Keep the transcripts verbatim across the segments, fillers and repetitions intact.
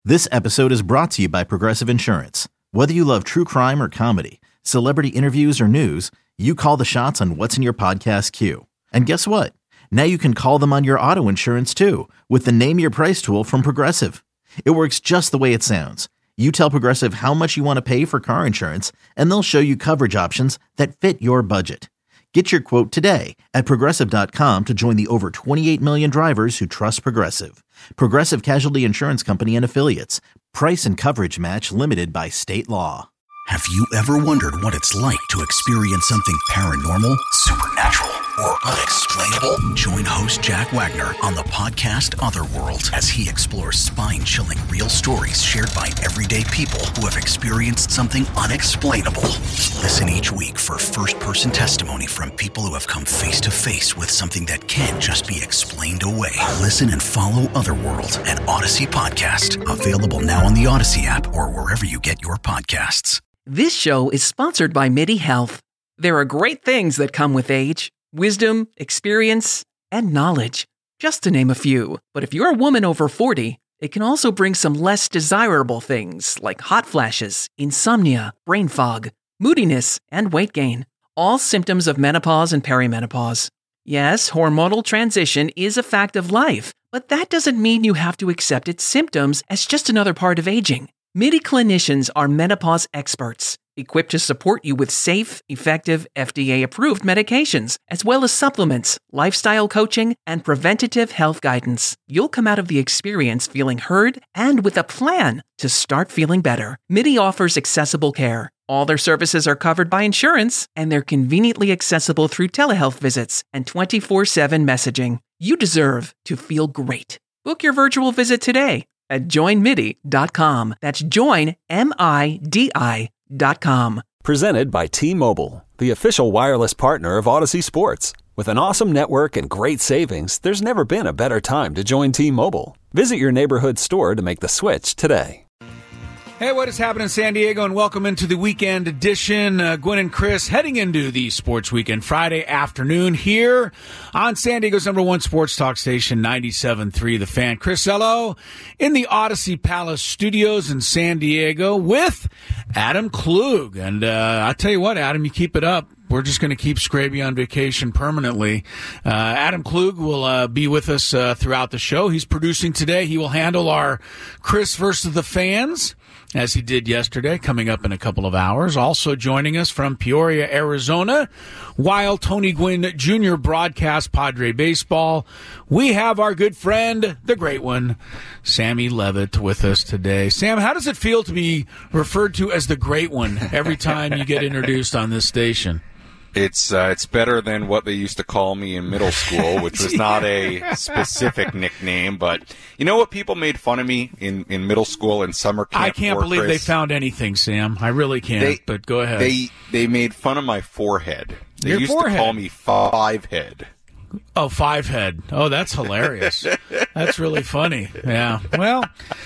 This episode is brought to you by Progressive Insurance. Whether you love true crime or comedy, celebrity interviews or news, you call the shots on what's in your podcast queue. And guess what? Now you can call them on your auto insurance too with the Name Your Price tool from Progressive. It works just the way it sounds. You tell Progressive how much you want to pay for car insurance, and they'll show you coverage options that fit your budget. Get your quote today at Progressive dot com to join the over twenty-eight million drivers who trust Progressive. Progressive Casualty Insurance Company and Affiliates. Price and coverage match limited by state law. Have you ever wondered what it's like to experience something paranormal, supernatural, or unexplainable? Join host Jack Wagner on the podcast Otherworld as he explores spine-chilling real stories shared by everyday people who have experienced something unexplainable. Listen each week for first-person testimony from people who have come face-to-face with something that can't just be explained away. Listen and follow Otherworld, an Odyssey podcast. Available now on the Odyssey app or wherever you get your podcasts. This show is sponsored by MIDI Health. There are great things that come with age. Wisdom, experience, and knowledge, just to name a few. But if you're a woman over forty, it can also bring some less desirable things like hot flashes, insomnia, brain fog, moodiness, and weight gain. All symptoms of menopause and perimenopause. Yes, hormonal transition is a fact of life, but that doesn't mean you have to accept its symptoms as just another part of aging. MIDI clinicians are menopause experts, equipped to support you with safe, effective, F D A-approved medications, as well as supplements, lifestyle coaching, and preventative health guidance. You'll come out of the experience feeling heard and with a plan to start feeling better. MIDI offers accessible care. All their services are covered by insurance, and they're conveniently accessible through telehealth visits and twenty-four seven messaging. You deserve to feel great. Book your virtual visit today at join midi dot com. That's join, M I D I dot com. Presented by T-Mobile, the official wireless partner of Odyssey Sports. With an awesome network and great savings, there's never been a better time to join T-Mobile. Visit your neighborhood store to make the switch today. Hey, what is happening in San Diego, and welcome into the weekend edition. Uh, Gwen and Chris heading into the sports weekend Friday afternoon here on San Diego's number one sports talk station, ninety-seven point three The Fan. Chris Ello in the Odyssey Palace studios in San Diego with Adam Klug. And uh, I'll tell you what, Adam, you keep it up. We're just going to keep Scraby on vacation permanently. Uh, Adam Klug will uh, be with us uh, throughout the show. He's producing today. He will handle our Chris versus the Fans, as he did yesterday, coming up in a couple of hours. Also joining us from Peoria, Arizona, while Tony Gwynn Junior broadcasts Padre baseball, we have our good friend, the great one, Sammy Levitt, with us today. Sam, how does it feel to be referred to as the great one every time you get introduced on this station? It's uh, it's better than what they used to call me in middle school, which was not a specific nickname. But you know what? People made fun of me in, in middle school and summer camp. I can't believe Chris. they found anything, Sam. I really can't. They, but go ahead. They they made fun of my forehead. They Your used forehead. to call me Five Head. Oh, Five Head. Oh, that's hilarious. That's really funny. Yeah. Well,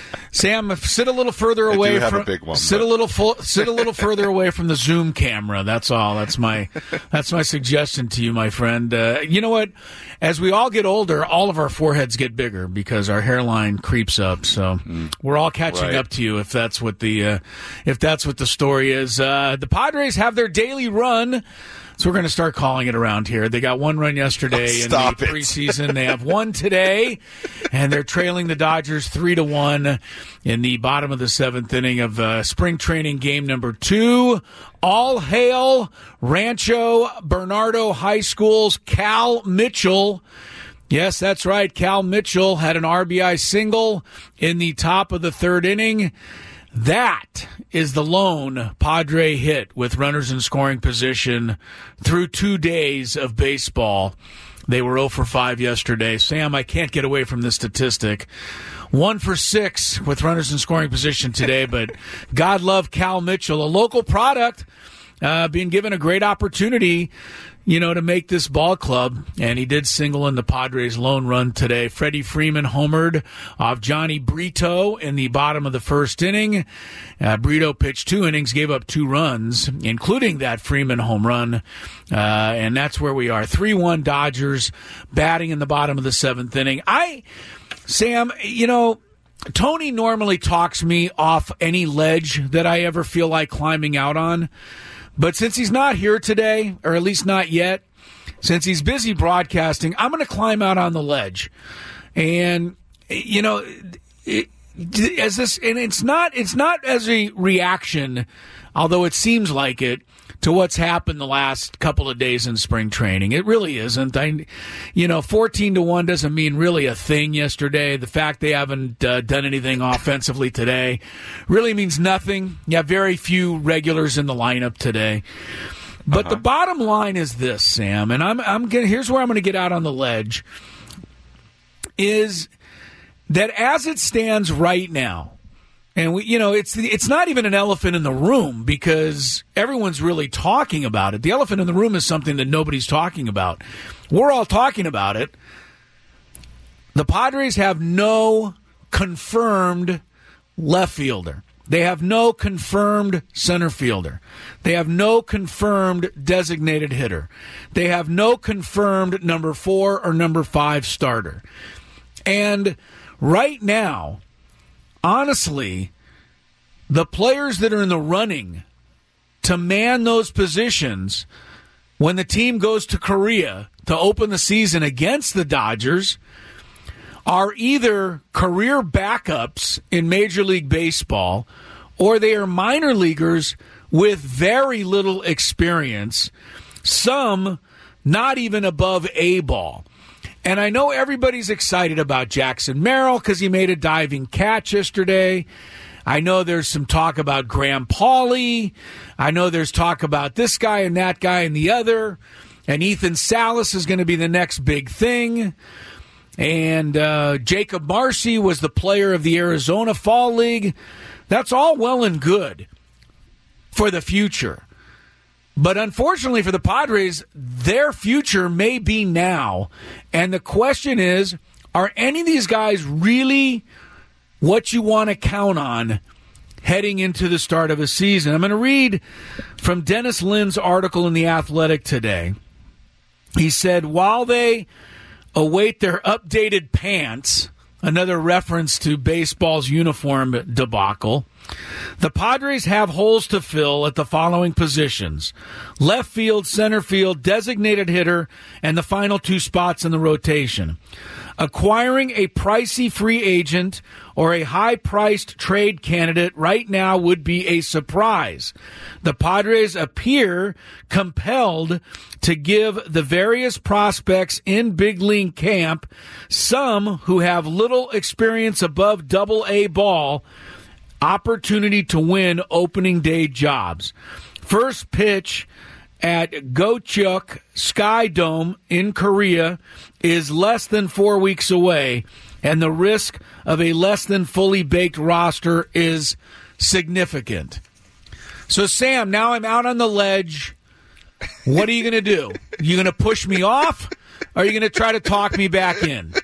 Sam, sit a little further away I do have from a big one, sit but... a little full, sit a little further away from the Zoom camera. That's all. That's my that's my suggestion to you, my friend. Uh, you know what? As we all get older, all of our foreheads get bigger because our hairline creeps up. So mm, we're all catching right. up to you if that's what the uh, if that's what the story is. Uh, the Padres have their daily run. So we're going to start calling it around here. They got one run yesterday oh, in the it. preseason. They have one today, and they're trailing the Dodgers three to one in the bottom of the seventh inning of uh, spring training game number two. All hail Rancho Bernardo High School's Cal Mitchell. Yes, that's right. Cal Mitchell had an R B I single in the top of the third inning. That is the lone Padre hit with runners in scoring position through two days of baseball. They were oh for five yesterday. Sam, I can't get away from this statistic. One for six with runners in scoring position today, but God love Cal Mitchell, a local product, uh, being given a great opportunity, you know, to make this ball club, and he did single in the Padres' lone run today. Freddie Freeman homered off Johnny Brito in the bottom of the first inning. Uh, Brito pitched two innings, gave up two runs, including that Freeman home run, uh, and that's where we are. three one Dodgers, batting in the bottom of the seventh inning. I, Sam, you know, Tony normally talks me off any ledge that I ever feel like climbing out on. But since he's not here today, or at least not yet, since he's busy broadcasting, I'm going to climb out on the ledge. And, you know, it, as this, and it's not, it's not as a reaction, although it seems like it, to what's happened the last couple of days in spring training. It really isn't. I, you know, fourteen to one doesn't mean really a thing yesterday. The fact they haven't uh, done anything offensively today really means nothing. You have very few regulars in the lineup today. But uh-huh. the bottom line is this, Sam, and I'm I'm gonna, here's where I'm going to get out on the ledge, is that as it stands right now, and we, you know, it's it's not even an elephant in the room because everyone's really talking about it. The elephant in the room is something that nobody's talking about. We're all talking about it. The Padres have no confirmed left fielder. They have no confirmed center fielder. They have no confirmed designated hitter. They have no confirmed number four or number five starter. And right now, honestly, the players that are in the running to man those positions when the team goes to Korea to open the season against the Dodgers are either career backups in Major League Baseball or they are minor leaguers with very little experience, some not even above A ball. And I know everybody's excited about Jackson Merrill because he made a diving catch yesterday. I know there's some talk about Graham Pauley. I know there's talk about this guy and that guy and the other. And Ethan Salas is going to be the next big thing. And uh, Jacob Marcy was the player of the Arizona Fall League. That's all well and good for the future. But unfortunately for the Padres, their future may be now. And the question is, are any of these guys really what you want to count on heading into the start of a season? I'm going to read from Dennis Lin's article in The Athletic today. He said, while they await their updated pants, another reference to baseball's uniform debacle, the Padres have holes to fill at the following positions: left field, center field, designated hitter, and the final two spots in the rotation. Acquiring a pricey free agent or a high-priced trade candidate right now would be a surprise. The Padres appear compelled to give the various prospects in big league camp, some who have little experience above double A ball, opportunity to win opening day jobs. First pitch at Gocheok Sky Dome in Korea is less than four weeks away, and the risk of a less than fully baked roster is significant. So, Sam, now I'm out on the ledge. What are you going to do? You going to push me off, or are you going to try to talk me back in?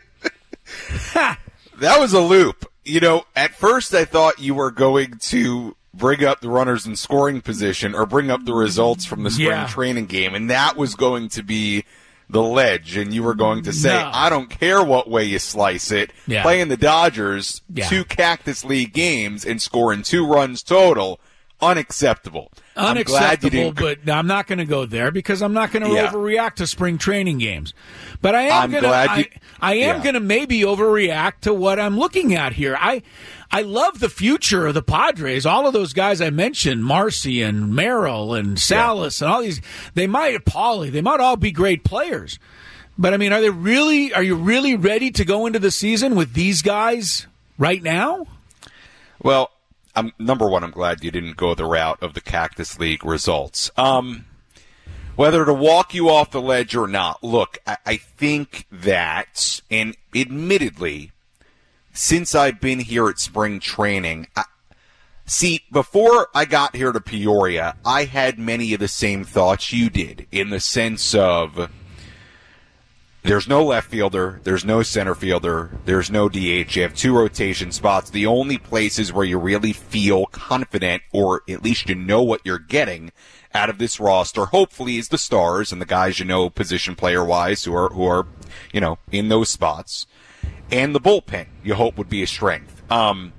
That was a loop. You know, at first I thought you were going to bring up the runners in scoring position or bring up the results from the spring yeah. training game, and that was going to be the ledge, and you were going to say, no. I don't care what way you slice it, yeah. playing the Dodgers yeah. two Cactus League games and scoring two runs total, unacceptable. Unacceptable, I'm glad you didn't... but I'm not going to go there because I'm not going to yeah. overreact to spring training games. But I am going to I, I am yeah. going to maybe overreact to what I'm looking at here. I I love the future of the Padres. All of those guys I mentioned, Marcy and Merrill and Salas yeah. and all these, they might Pauly, they might all be great players. But I mean, are they really are you really ready to go into the season with these guys right now? Well, I'm, number one, I'm glad you didn't go the route of the Cactus League results. Um, whether to walk you off the ledge or not, look, I, I think that, and admittedly, since I've been here at spring training, I, see, before I got here to Peoria, I had many of the same thoughts you did, in the sense of there's no left fielder, there's no center fielder, there's no D H. You have two rotation spots. The only places where you really feel confident, or at least you know what you're getting out of this roster, hopefully, is the stars and the guys you know position player-wise who are, who are, you know, in those spots. And the bullpen, you hope, would be a strength. Um,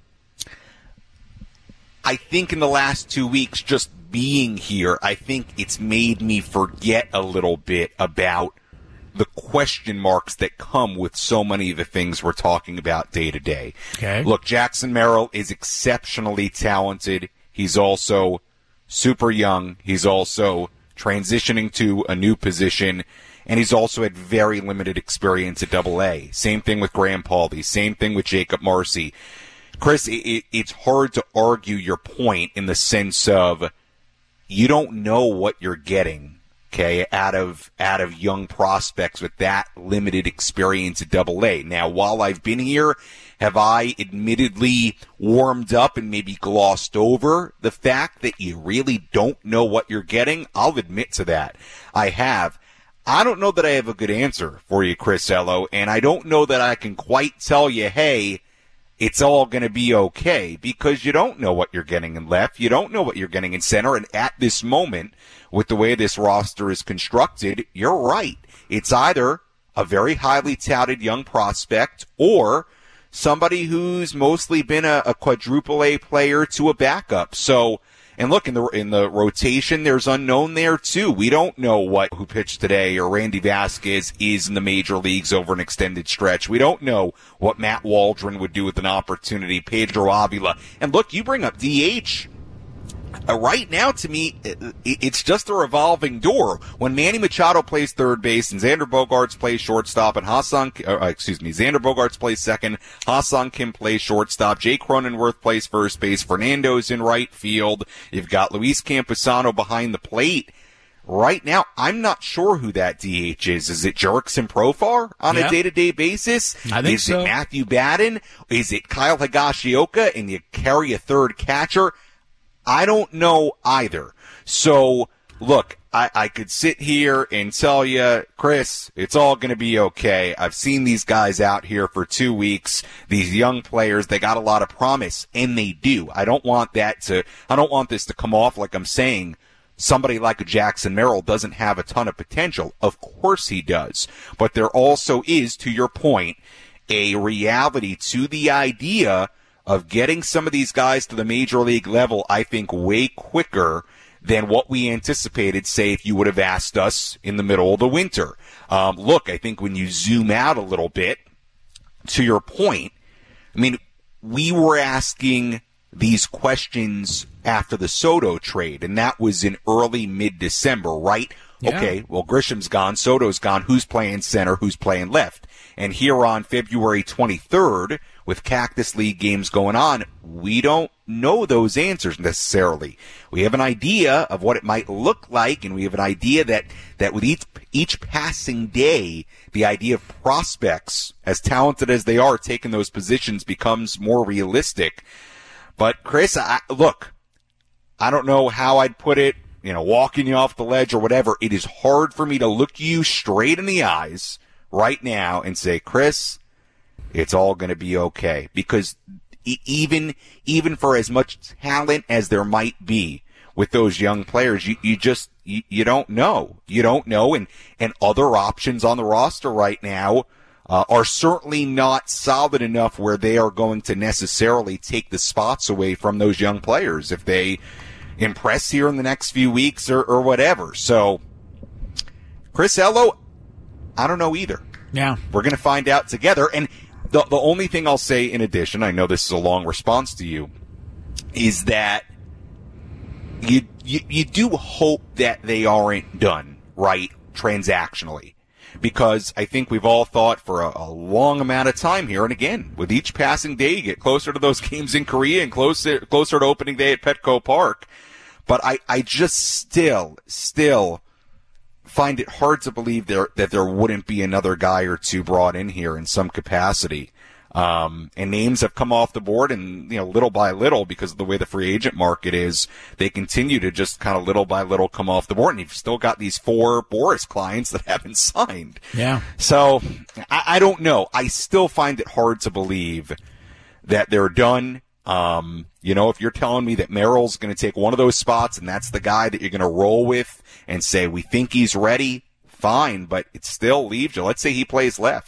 I think in the last two weeks, just being here, I think it's made me forget a little bit about the question marks that come with so many of the things we're talking about day to day. Okay. Look, Jackson Merrill is exceptionally talented. He's also super young. He's also transitioning to a new position, and he's also had very limited experience at Double A. Same thing with Graham Pauley. Same thing with Jacob Marcy. Chris, it, it, it's hard to argue your point in the sense of you don't know what you're getting, okay, out of out of young prospects with that limited experience at Double A. Now, while I've been here, have I admittedly warmed up and maybe glossed over the fact that you really don't know what you're getting? I'll admit to that. I have. I don't know that I have a good answer for you, Chris Ello, and I don't know that I can quite tell you, hey, it's all going to be okay, because you don't know what you're getting in left. You don't know what you're getting in center. And at this moment, with the way this roster is constructed, you're right. It's either a very highly touted young prospect or somebody who's mostly been a, a quadruple A player to a backup. So, and look, in the in the rotation, there's unknown there too. We don't know what who pitched today or Randy Vasquez is in the major leagues over an extended stretch. We don't know what Matt Waldron would do with an opportunity, Pedro Avila. And look, you bring up D H. Uh, right now, to me, it, it's just a revolving door. When Manny Machado plays third base and Xander Bogaerts plays shortstop and Hassan, uh, excuse me, Xander Bogaerts plays second, Hassan Kim plays shortstop, Jake Cronenworth plays first base, Fernando's in right field, you've got Luis Campusano behind the plate. Right now, I'm not sure who that D H is. Is it Jurickson Profar on yeah. a day-to-day basis? I think is so. it Matthew Batten? Is it Kyle Higashioka and you carry a third catcher? I don't know either. So, look, I, I could sit here and tell you, Chris, it's all going to be okay. I've seen these guys out here for two weeks. These young players, they got a lot of promise, and they do. I don't want that to, I don't want this to come off like I'm saying somebody like a Jackson Merrill doesn't have a ton of potential. Of course he does. But there also is, to your point, a reality to the idea of getting some of these guys to the major league level, I think, way quicker than what we anticipated, say, if you would have asked us in the middle of the winter. Um, look, I think when you zoom out a little bit, to your point, I mean, we were asking these questions after the Soto trade, and that was in early mid-December, right? Yeah. Okay, well, Grisham's gone, Soto's gone, who's playing center, who's playing left? And here on February twenty-third, with Cactus League games going on, we don't know those answers necessarily. We have an idea of what it might look like, and we have an idea that, that with each each passing day, the idea of prospects, as talented as they are, taking those positions becomes more realistic. But, Chris, I, look, I don't know how I'd put it, you know, walking you off the ledge or whatever. It is hard for me to look you straight in the eyes right now and say, Chris, it's all going to be okay. Because even even for as much talent as there might be with those young players, you, you just you, you don't know. You don't know. And, and other options on the roster right now uh, are certainly not solid enough where they are going to necessarily take the spots away from those young players if they impress here in the next few weeks or, or whatever. So, Chris Ello, I don't know either. Yeah. We're going to find out together. And the the only thing I'll say in addition, I know this is a long response to you, is that you you, you do hope that they aren't done, right, transactionally. Because I think we've all thought for a, a long amount of time here, and again, with each passing day, you get closer to those games in Korea and closer closer to opening day at Petco Park. But I, I just still, still find it hard to believe there that there wouldn't be another guy or two brought in here in some capacity. Um, and names have come off the board, and, you know, little by little, because of the way the free agent market is, they continue to just kind of little by little come off the board. And you've still got these four Boris clients that haven't signed. Yeah. So I, I don't know. I still find it hard to believe that they're done. Um, you know, if you're telling me that Merrill's going to take one of those spots and that's the guy that you're going to roll with and say, we think he's ready, fine, but it still leaves you. Let's say he plays left.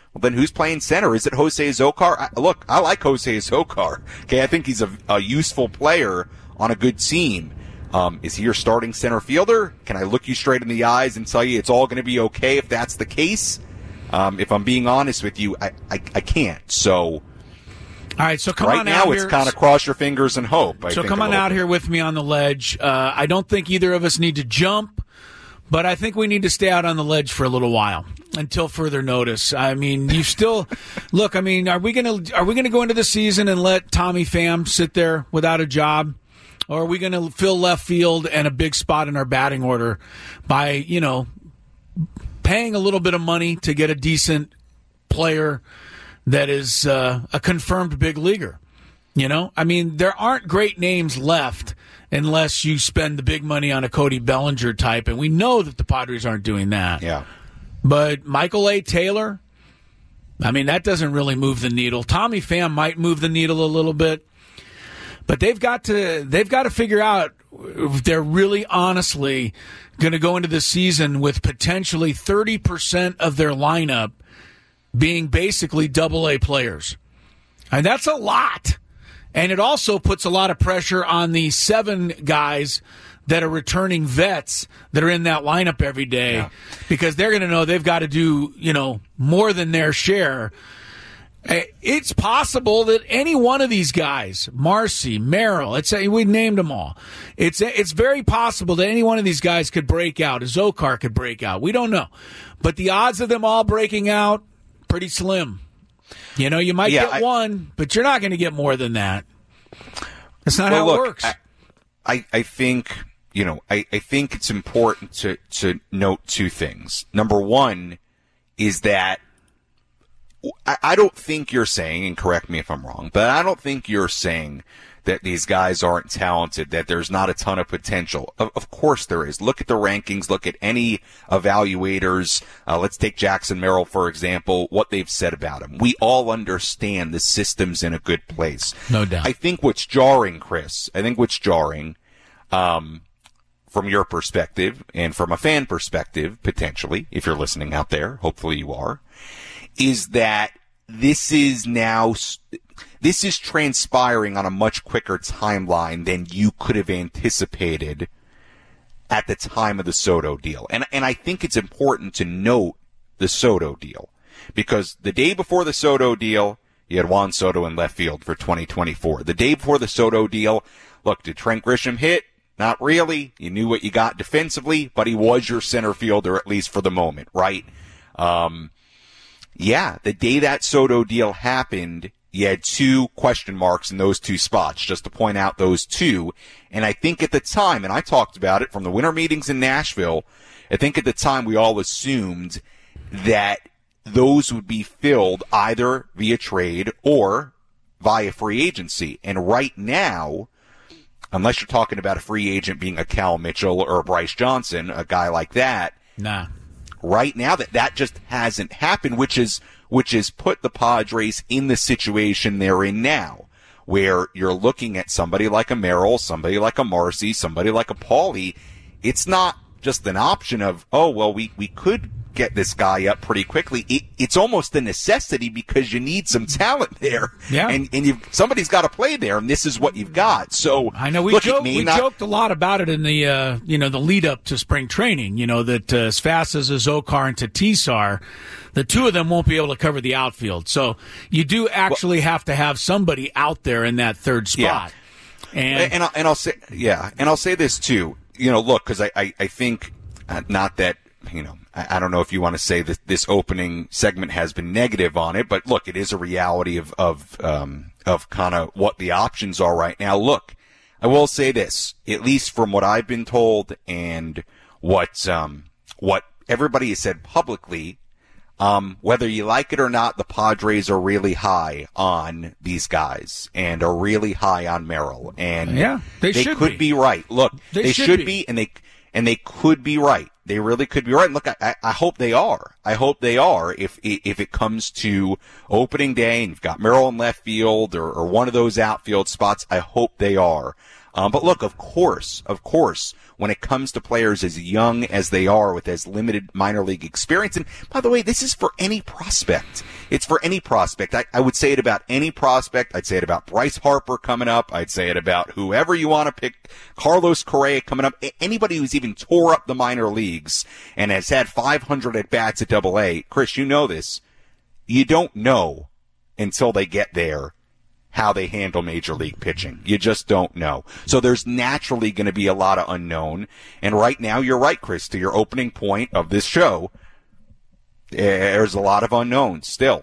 Well, then who's playing center? Is it Jose Azocar? I, look, I like Jose Azocar. Okay, I think he's a, a useful player on a good team. Um, is he your starting center fielder? Can I look you straight in the eyes and tell you it's all going to be okay if that's the case? Um, if I'm being honest with you, I, I, I can't. So, all right. So come right on now, out it's here. kind of cross your fingers and hope. I so think come on out bit. here with me on the ledge. Uh, I don't think either of us need to jump, but I think we need to stay out on the ledge for a little while until further notice. I mean, you still look. I mean, are we gonna are we gonna go into the season and let Tommy Pham sit there without a job? Or are we going to fill left field and a big spot in our batting order by, you know, paying a little bit of money to get a decent player that is uh, a confirmed big leaguer? You know, I mean, there aren't great names left unless you spend the big money on a Cody Bellinger type, and we know that the Padres aren't doing that. Yeah. But Michael A. Taylor, I mean, that doesn't really move the needle. Tommy Pham might move the needle a little bit. But they've got to they've got to figure out if they're really honestly going to go into the season with potentially thirty percent of their lineup being basically double A players. And that's a lot. And it also puts a lot of pressure on the seven guys that are returning vets that are in that lineup every day, yeah. because they're going to know they've got to do, you know, more than their share. It's possible that any one of these guys, Marcy, Merrill, it's we named them all. It's it's very possible that any one of these guys could break out. Azocar could break out. We don't know, but the odds of them all breaking out pretty slim. You know, you might yeah, get I, one, but you're not going to get more than that. That's not well, how look, it works. I, I I think you know I I think it's important to to note two things. Number one is that. I don't think you're saying, and correct me if I'm wrong, but I don't think you're saying that these guys aren't talented, that there's not a ton of potential. Of, of course there is. Look at the rankings. Look at any evaluators. Uh, let's take Jackson Merrill, for example, what they've said about him. We all understand the system's in a good place. No doubt. I think what's jarring, Chris, I think what's jarring, um, from your perspective and from a fan perspective, potentially, if you're listening out there, hopefully you are, is that this is now, this is transpiring on a much quicker timeline than you could have anticipated at the time of the Soto deal. And, and I think it's important to note the Soto deal, because the day before the Soto deal, you had Juan Soto in left field for twenty twenty-four. The day before the Soto deal, look, did Trent Grisham hit? Not really. You knew what you got defensively, but he was your center fielder, at least for the moment, right? Um, Yeah, the day that Soto deal happened, you had two question marks in those two spots, just to point out those two. And I think at the time, and I talked about it from the winter meetings in Nashville, I think at the time we all assumed that those would be filled either via trade or via free agency. And right now, unless you're talking about a free agent being a Cal Mitchell or a Bryce Johnson, a guy like that, nah. Right now, that that just hasn't happened, which is which has put the Padres in the situation they're in now, where you're looking at somebody like a Merrill, somebody like a Marcy, somebody like a Paulie. It's not just an option of, oh, well, we, we could get this guy up pretty quickly. It, it's almost a necessity because you need some talent there. Yeah. And, and you've, somebody's got to play there, and this is what you've got. So I know we, look, joke, we not, joked a lot about it in the, uh, you know, the lead up to spring training, you know, that uh, as fast as Azocar and Tatis are, the two of them won't be able to cover the outfield. So you do actually well, have to have somebody out there in that third spot. Yeah. And, and, I'll, and I'll say, yeah, and I'll say this too, you know, look, because I, I, I think, uh, not that, you know, I, I don't know if you want to say that this opening segment has been negative on it, but look, it is a reality of, of, um, of kind of what the options are right now. Look, I will say this, at least from what I've been told and what, um, what everybody has said publicly, Um, whether you like it or not, the Padres are really high on these guys and are really high on Merrill. And yeah, they, they should could be. be right. Look, they, they should, should be. be, and they and they could be right. They really could be right. And look, I, I hope they are. I hope they are. If if it comes to opening day and you've got Merrill in left field or, or one of those outfield spots, I hope they are. Um, but look, of course, of course, when it comes to players as young as they are with as limited minor league experience, and by the way, this is for any prospect. It's for any prospect. I, I would say it about any prospect. I'd say it about Bryce Harper coming up. I'd say it about whoever you want to pick. Carlos Correa coming up. Anybody who's even tore up the minor leagues and has had five hundred at-bats at Double A. Chris, you know this. You don't know until they get there how they handle major league pitching. You just don't know. So there's naturally going to be a lot of unknown. And right now, you're right, Chris, to your opening point of this show, there's a lot of unknowns still.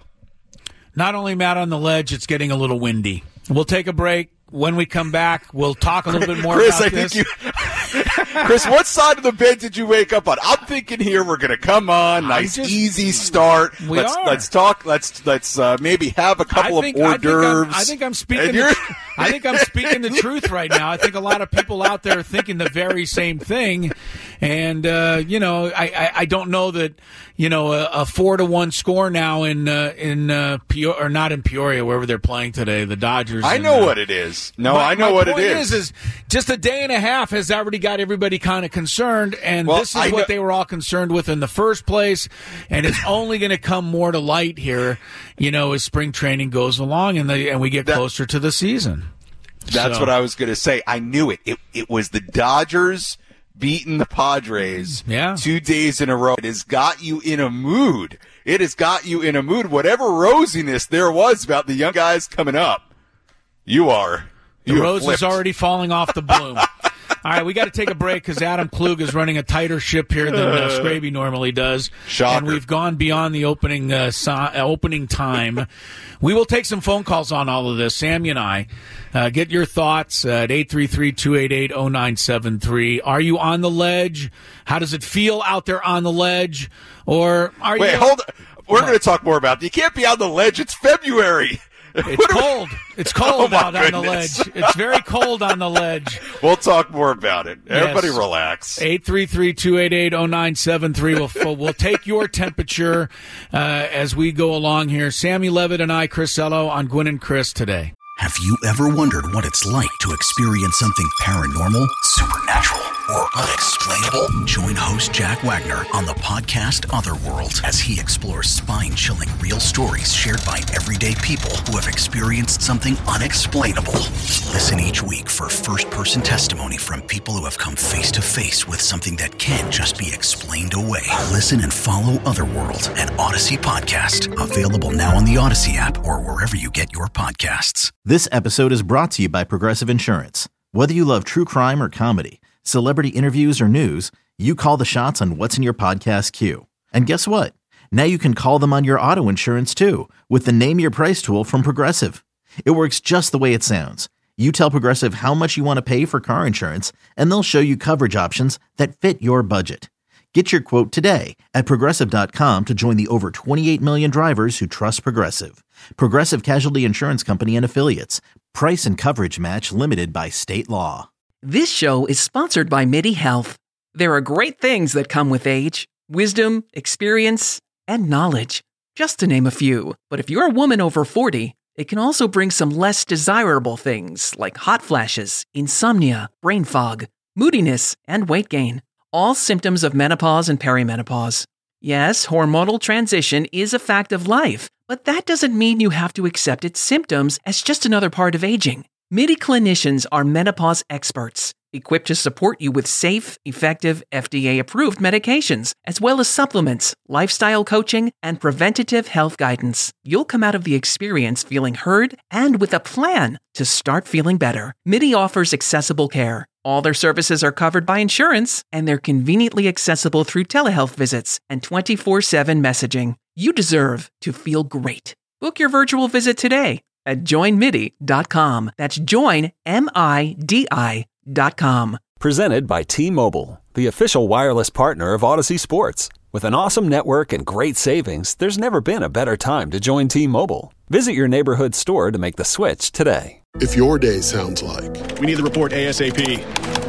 Not only Matt on the ledge, it's getting a little windy. We'll take a break. When we come back, we'll talk a little bit more Chris, about I this. Think you, Chris, what side of the bed did you wake up on? I'm thinking here we're going to come on, nice, just, easy start. We let's are. let's talk. Let's let's uh, maybe have a couple think, of hors d'oeuvres. I think I'm, I think I'm speaking. The, I think I'm speaking the truth right now. I think a lot of people out there are thinking the very same thing, and uh, you know, I, I, I don't know that you know a, a four to one score now in uh, in uh, Peoria, or not in Peoria, wherever they're playing today, the Dodgers. I and, know uh, what it is. No, my, I know my what point it is. is. Is just a day and a half has already got everybody kind of concerned, and well, this is I what know- they were all concerned with in the first place, and it's only going to come more to light here, you know, as spring training goes along and the, and we get that, closer to the season. That's so. what I was going to say. I knew it. It it was the Dodgers beating the Padres yeah. two days in a row. It has got you in a mood. It has got you in a mood. Whatever rosiness there was about the young guys coming up, you are. The you rose flipped. is already falling off the bloom. All right, we got to take a break because Adam Klug is running a tighter ship here than uh, Scraby normally does. Shocker. And we've gone beyond the opening uh, so- uh, opening time. We will take some phone calls on all of this, Sammy and I. Uh, get your thoughts at eight three three, two eight eight, zero nine seven three. Are you on the ledge? How does it feel out there on the ledge? Or are Wait, you... hold on. We're going to talk more about it. You can't be on the ledge. It's February. It's cold. It's cold Oh, my out on the goodness. ledge. It's very cold on the ledge. We'll talk more about it. Everybody Yes. relax. eight three three, two eight eight, zero nine seven three. We'll, we'll take your temperature uh, as we go along here. Sammy Levitt and I, Chris Ello, on Gwynn and Chris today. Have you ever wondered what it's like to experience something paranormal, supernatural, or unexplainable? Join host Jack Wagner on the podcast Otherworld as he explores spine-chilling real stories shared by everyday people who have experienced something unexplainable. Listen each week for first-person testimony from people who have come face-to-face with something that can't just be explained away. Listen and follow Otherworld, an Odyssey podcast. Available now on the Odyssey app or wherever you get your podcasts. This episode is brought to you by Progressive Insurance. Whether you love true crime or comedy, celebrity interviews or news, you call the shots on what's in your podcast queue. And guess what? Now you can call them on your auto insurance too with the Name Your Price tool from Progressive. It works just the way it sounds. You tell Progressive how much you want to pay for car insurance, and they'll show you coverage options that fit your budget. Get your quote today at Progressive dot com to join the over twenty-eight million drivers who trust Progressive. Progressive Casualty Insurance Company and Affiliates. Price and coverage match limited by state law. This show is sponsored by MIDI Health. There are great things that come with age. Wisdom, experience, and knowledge. Just to name a few. But if you're a woman over forty, it can also bring some less desirable things like hot flashes, insomnia, brain fog, moodiness, and weight gain. All symptoms of menopause and perimenopause. Yes, hormonal transition is a fact of life, but that doesn't mean you have to accept its symptoms as just another part of aging. MIDI clinicians are menopause experts, equipped to support you with safe, effective, F D A-approved medications, as well as supplements, lifestyle coaching, and preventative health guidance. You'll come out of the experience feeling heard and with a plan to start feeling better. MIDI offers accessible care. All their services are covered by insurance, and they're conveniently accessible through telehealth visits and twenty-four seven messaging. You deserve to feel great. Book your virtual visit today at join midi dot com. That's join, M I D I dot com. Presented by T-Mobile, the official wireless partner of Odyssey Sports. With an awesome network and great savings, there's never been a better time to join T-Mobile. Visit your neighborhood store to make the switch today. If your day sounds like we need the report ASAP,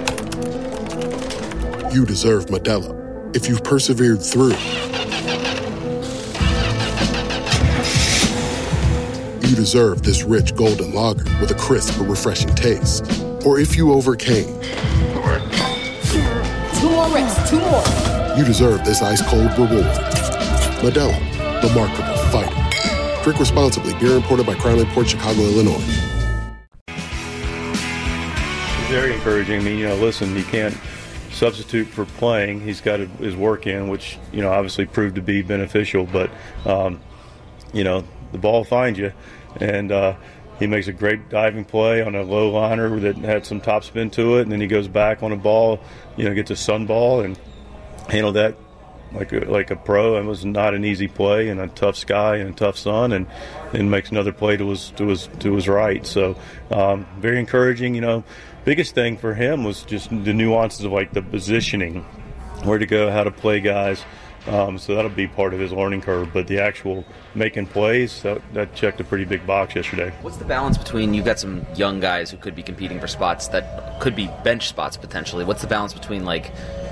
you deserve Modelo. If you've persevered through, you you deserve this rich golden lager with a crisp but refreshing taste. Or if you overcame. Two more reps, two more. You deserve this ice-cold reward. Modelo, the Markable Fighter. Drink responsibly. Beer imported by Crown Imports, Chicago, Illinois. Very encouraging. I mean, you know, listen, you can't substitute for playing. He's got his work in, which, you know, obviously proved to be beneficial. But, um, you know, the ball finds you. And uh, he makes a great diving play on a low liner that had some topspin to it. And then he goes back on a ball, you know, gets a sun ball and handled that like a, like a pro. It was not an easy play in a tough sky and a tough sun, and then makes another play to his to his to his right. So um, very encouraging. You know, biggest thing for him was just the nuances of like the positioning, where to go, how to play guys. Um, so that'll be part of his learning curve. But the actual making plays, that, that checked a pretty big box yesterday. What's the balance between, you've got some young guys who could be competing for spots that could be bench spots potentially. What's the balance between like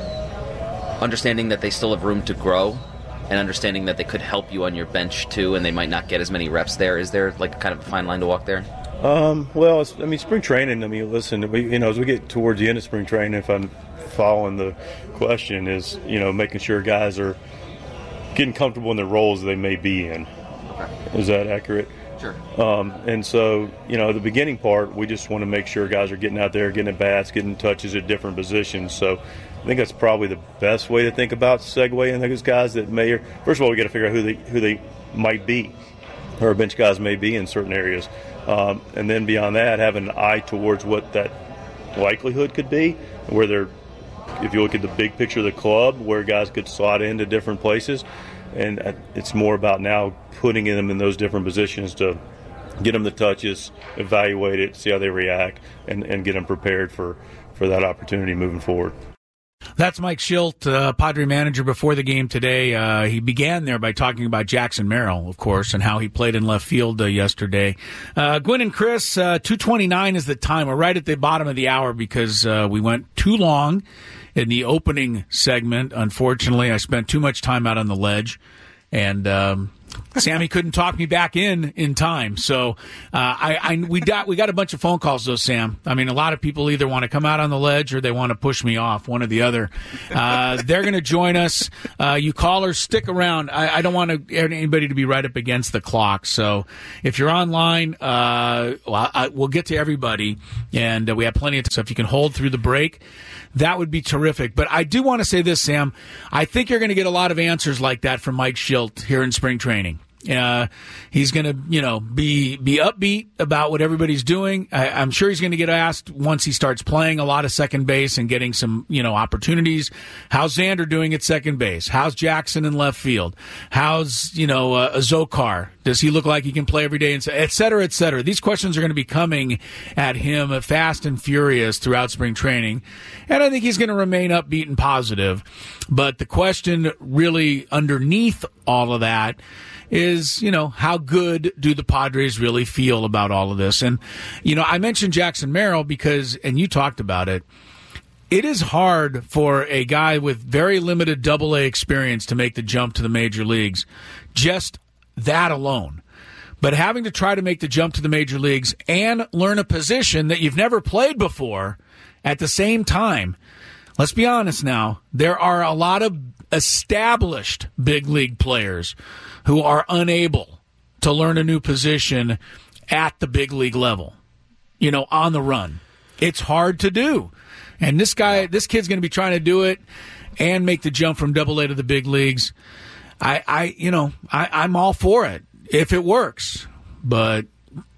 understanding that they still have room to grow and understanding that they could help you on your bench too, and they might not get as many reps there? Is there like kind of a fine line to walk there? Um, well, it's, I mean, spring training, I mean, listen, we, you know, as we get towards the end of spring training, if I'm following the question, is, you know, making sure guys are getting comfortable in the roles they may be in. Okay. Is that accurate? Sure. Um, and so, you know, the beginning part, we just want to make sure guys are getting out there, getting at bats, getting touches at different positions. So I think that's probably the best way to think about segueing those guys that may, or, first of all, we got to figure out who they who they might be, or bench guys may be in certain areas. Um, and then beyond that, have an eye towards what that likelihood could be, where they're, if you look at the big picture of the club, where guys could slot into different places. And it's more about now putting them in those different positions to get them the touches, evaluate it, see how they react, and, and get them prepared for, for that opportunity moving forward. That's Mike Shildt, uh, Padre manager, before the game today. Uh, he began there by talking about Jackson Merrill, of course, and how he played in left field uh, yesterday. Uh, Gwynn and Chris, uh, two twenty-nine is the time. We're right at the bottom of the hour because uh, we went too long in the opening segment. Unfortunately, I spent too much time out on the ledge, and um, Sammy couldn't talk me back in in time. So uh, I, I we got we got a bunch of phone calls though, Sam. I mean, a lot of people either want to come out on the ledge or they want to push me off, one or the other. Uh, they're going to join us. Uh, you callers, stick around. I, I don't want to, anybody to be right up against the clock. So if you're online, uh, well, I, we'll get to everybody, and uh, we have plenty of time. So if you can hold through the break, that would be terrific. But I do want to say this, Sam. I think you're going to get a lot of answers like that from Mike Shildt here in spring training. Uh, he's going to, you know, be be upbeat about what everybody's doing. I, I'm sure he's going to get asked once he starts playing a lot of second base and getting some, you know, opportunities. How's Xander doing at second base? How's Jackson in left field? How's, you know, uh, Zokar? Does he look like he can play every day? And et cetera, et cetera. These questions are going to be coming at him fast and furious throughout spring training. And I think he's going to remain upbeat and positive. But the question really underneath all of that is, you know, how good do the Padres really feel about all of this? And, you know, I mentioned Jackson Merrill because, and you talked about it, it is hard for a guy with very limited double A experience to make the jump to the major leagues. Just that alone. But having to try to make the jump to the major leagues and learn a position that you've never played before at the same time, let's be honest now, there are a lot of established big league players who are unable to learn a new position at the big league level, you know, on the run. It's hard to do. And this guy, this kid's going to be trying to do it and make the jump from double A to the big leagues. I, I you know, I, I'm all for it if it works. But,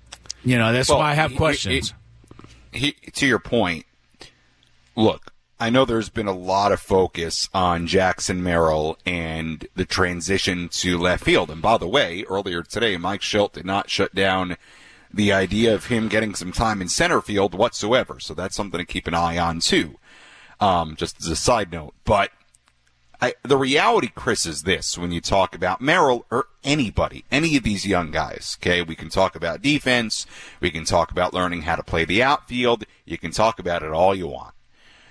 you know, that's well, why I have questions. He, he, to your point, look, I know there's been a lot of focus on Jackson Merrill and the transition to left field. And by the way, earlier today, Mike Shildt did not shut down the idea of him getting some time in center field whatsoever. So that's something to keep an eye on, too, um, just as a side note. But I, the reality, Chris, is this. When you talk about Merrill or anybody, any of these young guys, okay, we can talk about defense. We can talk about learning how to play the outfield. You can talk about it all you want.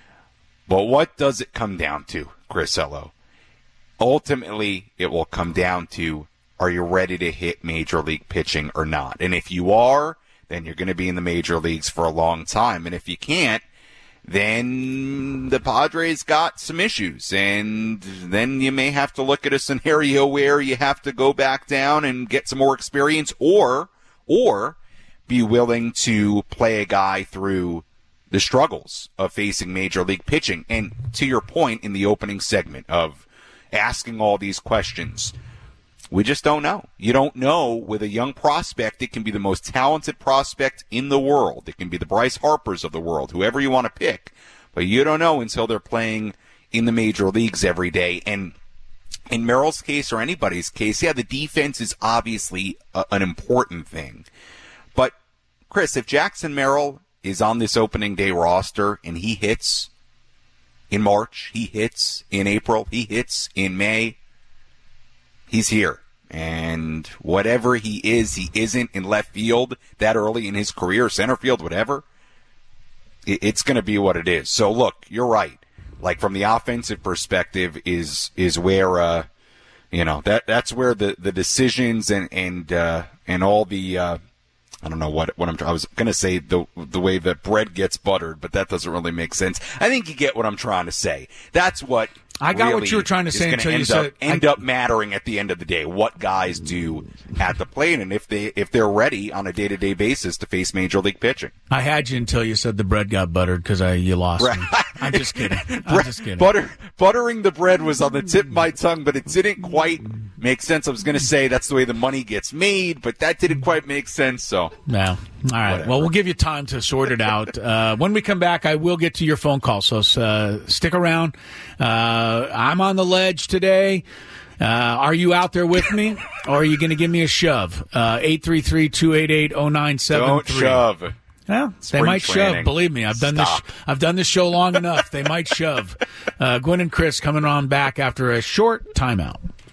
But what does it come down to, Chris Ello? Ultimately, it will come down to are you ready to hit major league pitching or not? And if you are, then you're going to be in the major leagues for a long time. And if you can't, then the Padres got some issues. And then you may have to look at a scenario where you have to go back down and get some more experience, or, or be willing to play a guy through the struggles of facing major league pitching. And to your point in the opening segment of asking all these questions, we just don't know. You don't know. With a young prospect, it can be the most talented prospect in the world. It can be the Bryce Harpers of the world, whoever you want to pick. But you don't know until they're playing in the major leagues every day. And in Merrill's case, or anybody's case, yeah, the defense is obviously a, an important thing. But, Chris, if Jackson Merrill is on this opening day roster and he hits in March, he hits in April, he hits in May, he's here. And whatever he is, he isn't in left field that early in his career, center field, whatever, it's going to be what it is. So, look, you're right. Like, from the offensive perspective is is where, uh, you know, that that's where the, the decisions and and uh, and all the, uh, I don't know what what I'm. I was going to say the the way that bread gets buttered, but that doesn't really make sense. I think you get what I'm trying to say. That's what I got really what you were trying to say until you end said up, end I, up mattering at the end of the day. What guys do at the plate, and if they if they're ready on a day to day basis to face major league pitching. I had you until you said the bread got buttered because I you lost me. I'm just kidding. I'm just kidding. Butter, buttering the bread was on the tip of my tongue, but it didn't quite make sense. I was going to say that's the way the money gets made, but that didn't quite make sense. So, no. All right. Whatever. Well, we'll give you time to sort it out. Uh, when we come back, I will get to your phone call. So uh, stick around. Uh, I'm on the ledge today. Uh, are you out there with me, or are you going to give me a shove? Uh, eight three three, two eight eight, oh nine seven three. Don't shove. Well, Spring they might training. shove. Believe me, I've done Stop. this. I've done this show long enough. They might shove. Uh, Gwen and Chris coming on back after a short timeout.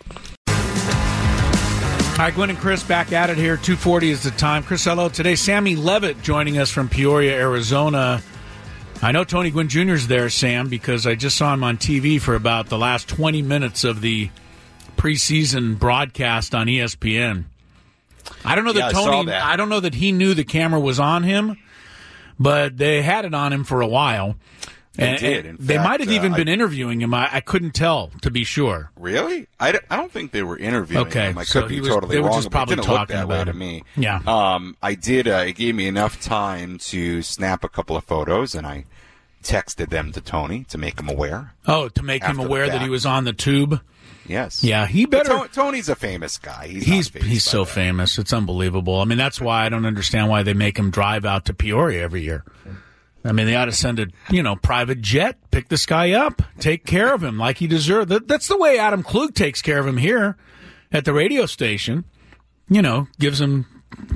All right, Gwen and Chris back at it here. two forty is the time. Chris, hello. Today, Sammy Levitt joining us from Peoria, Arizona. I know Tony Gwynn Junior's there, Sam, because I just saw him on T V for about the last twenty minutes of the preseason broadcast on E S P N. I don't know that yeah, I Tony. saw that. I don't know that he knew the camera was on him, but they had it on him for a while. They and, did. and In they fact, might have even uh, been I, interviewing him. I, I couldn't tell, to be sure. Really? I, d- I don't think they were interviewing Okay, him. I so could he be was- totally they were wrong. just but probably it didn't look talking that way about to him. me. Yeah. Um, I did. Uh, it gave me enough time to snap a couple of photos, and I texted them to Tony to make him aware. Oh, to make him After the aware that fact. he was on the tube. Yes. Yeah, he But better. To- Tony's a famous guy. He's He's not phased he's by so that. famous. It's unbelievable. I mean, that's why I don't understand why they make him drive out to Peoria every year. I mean, they ought to send a you know private jet, pick this guy up, take care of him like he deserves. That, that's the way Adam Klug takes care of him here at the radio station. You know, gives him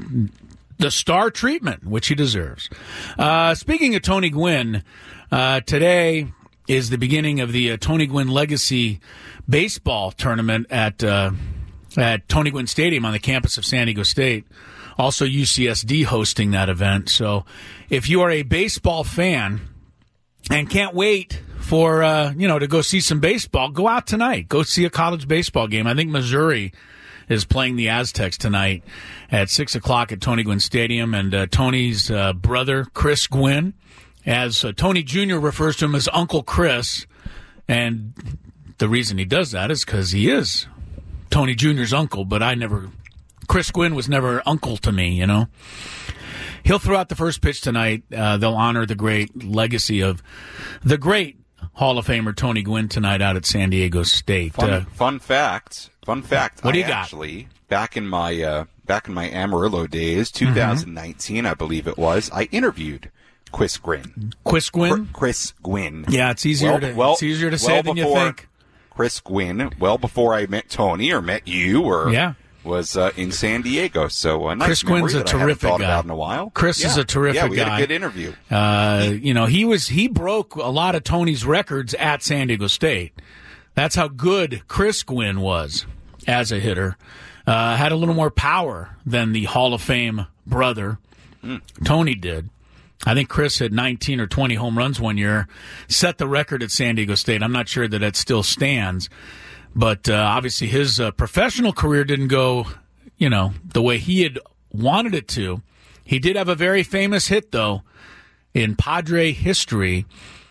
the star treatment, which he deserves. Uh, speaking of Tony Gwynn, uh, today is the beginning of the uh, Tony Gwynn Legacy Baseball Tournament at uh, at Tony Gwynn Stadium on the campus of San Diego State. Also, U C S D hosting that event. So, if you are a baseball fan and can't wait for uh, you know to go see some baseball, go out tonight. Go see a college baseball game. I think Missouri is playing the Aztecs tonight at six o'clock at Tony Gwynn Stadium. And uh, Tony's uh, brother, Chris Gwynn, as uh, Tony Junior refers to him as Uncle Chris, and the reason he does that is because he is Tony Junior's uncle. But I never. Chris Gwynn was never uncle to me, you know. He'll throw out the first pitch tonight. Uh, they'll honor the great legacy of the great Hall of Famer Tony Gwynn tonight out at San Diego State. Fun, uh, fun fact. Fun fact. What do I you got? Actually, back in my uh, back in my Amarillo days, twenty nineteen, I believe it was. I interviewed Chris Gwynn. Chris Gwynn. Chris Gwynn. Yeah, it's easier well, to well, it's easier to well say than before you think. Chris Gwynn. Well before I met Tony or met you or Yeah. was uh, in San Diego. So a nice Chris Gwynn's memory a that I haven't terrific thought guy. about in a while. Chris yeah. is a terrific yeah, we guy. had a good interview. Uh, you know, he was he broke a lot of Tony's records at San Diego State. That's how good Chris Gwynn was as a hitter. Uh, had a little more power than the Hall of Fame brother Mm. Tony did. I think Chris hit nineteen or twenty home runs one year, set the record at San Diego State. I'm not sure that it still stands. But uh, obviously his uh, professional career didn't go, you know, the way he had wanted it to. He did have a very famous hit, though, in Padre history,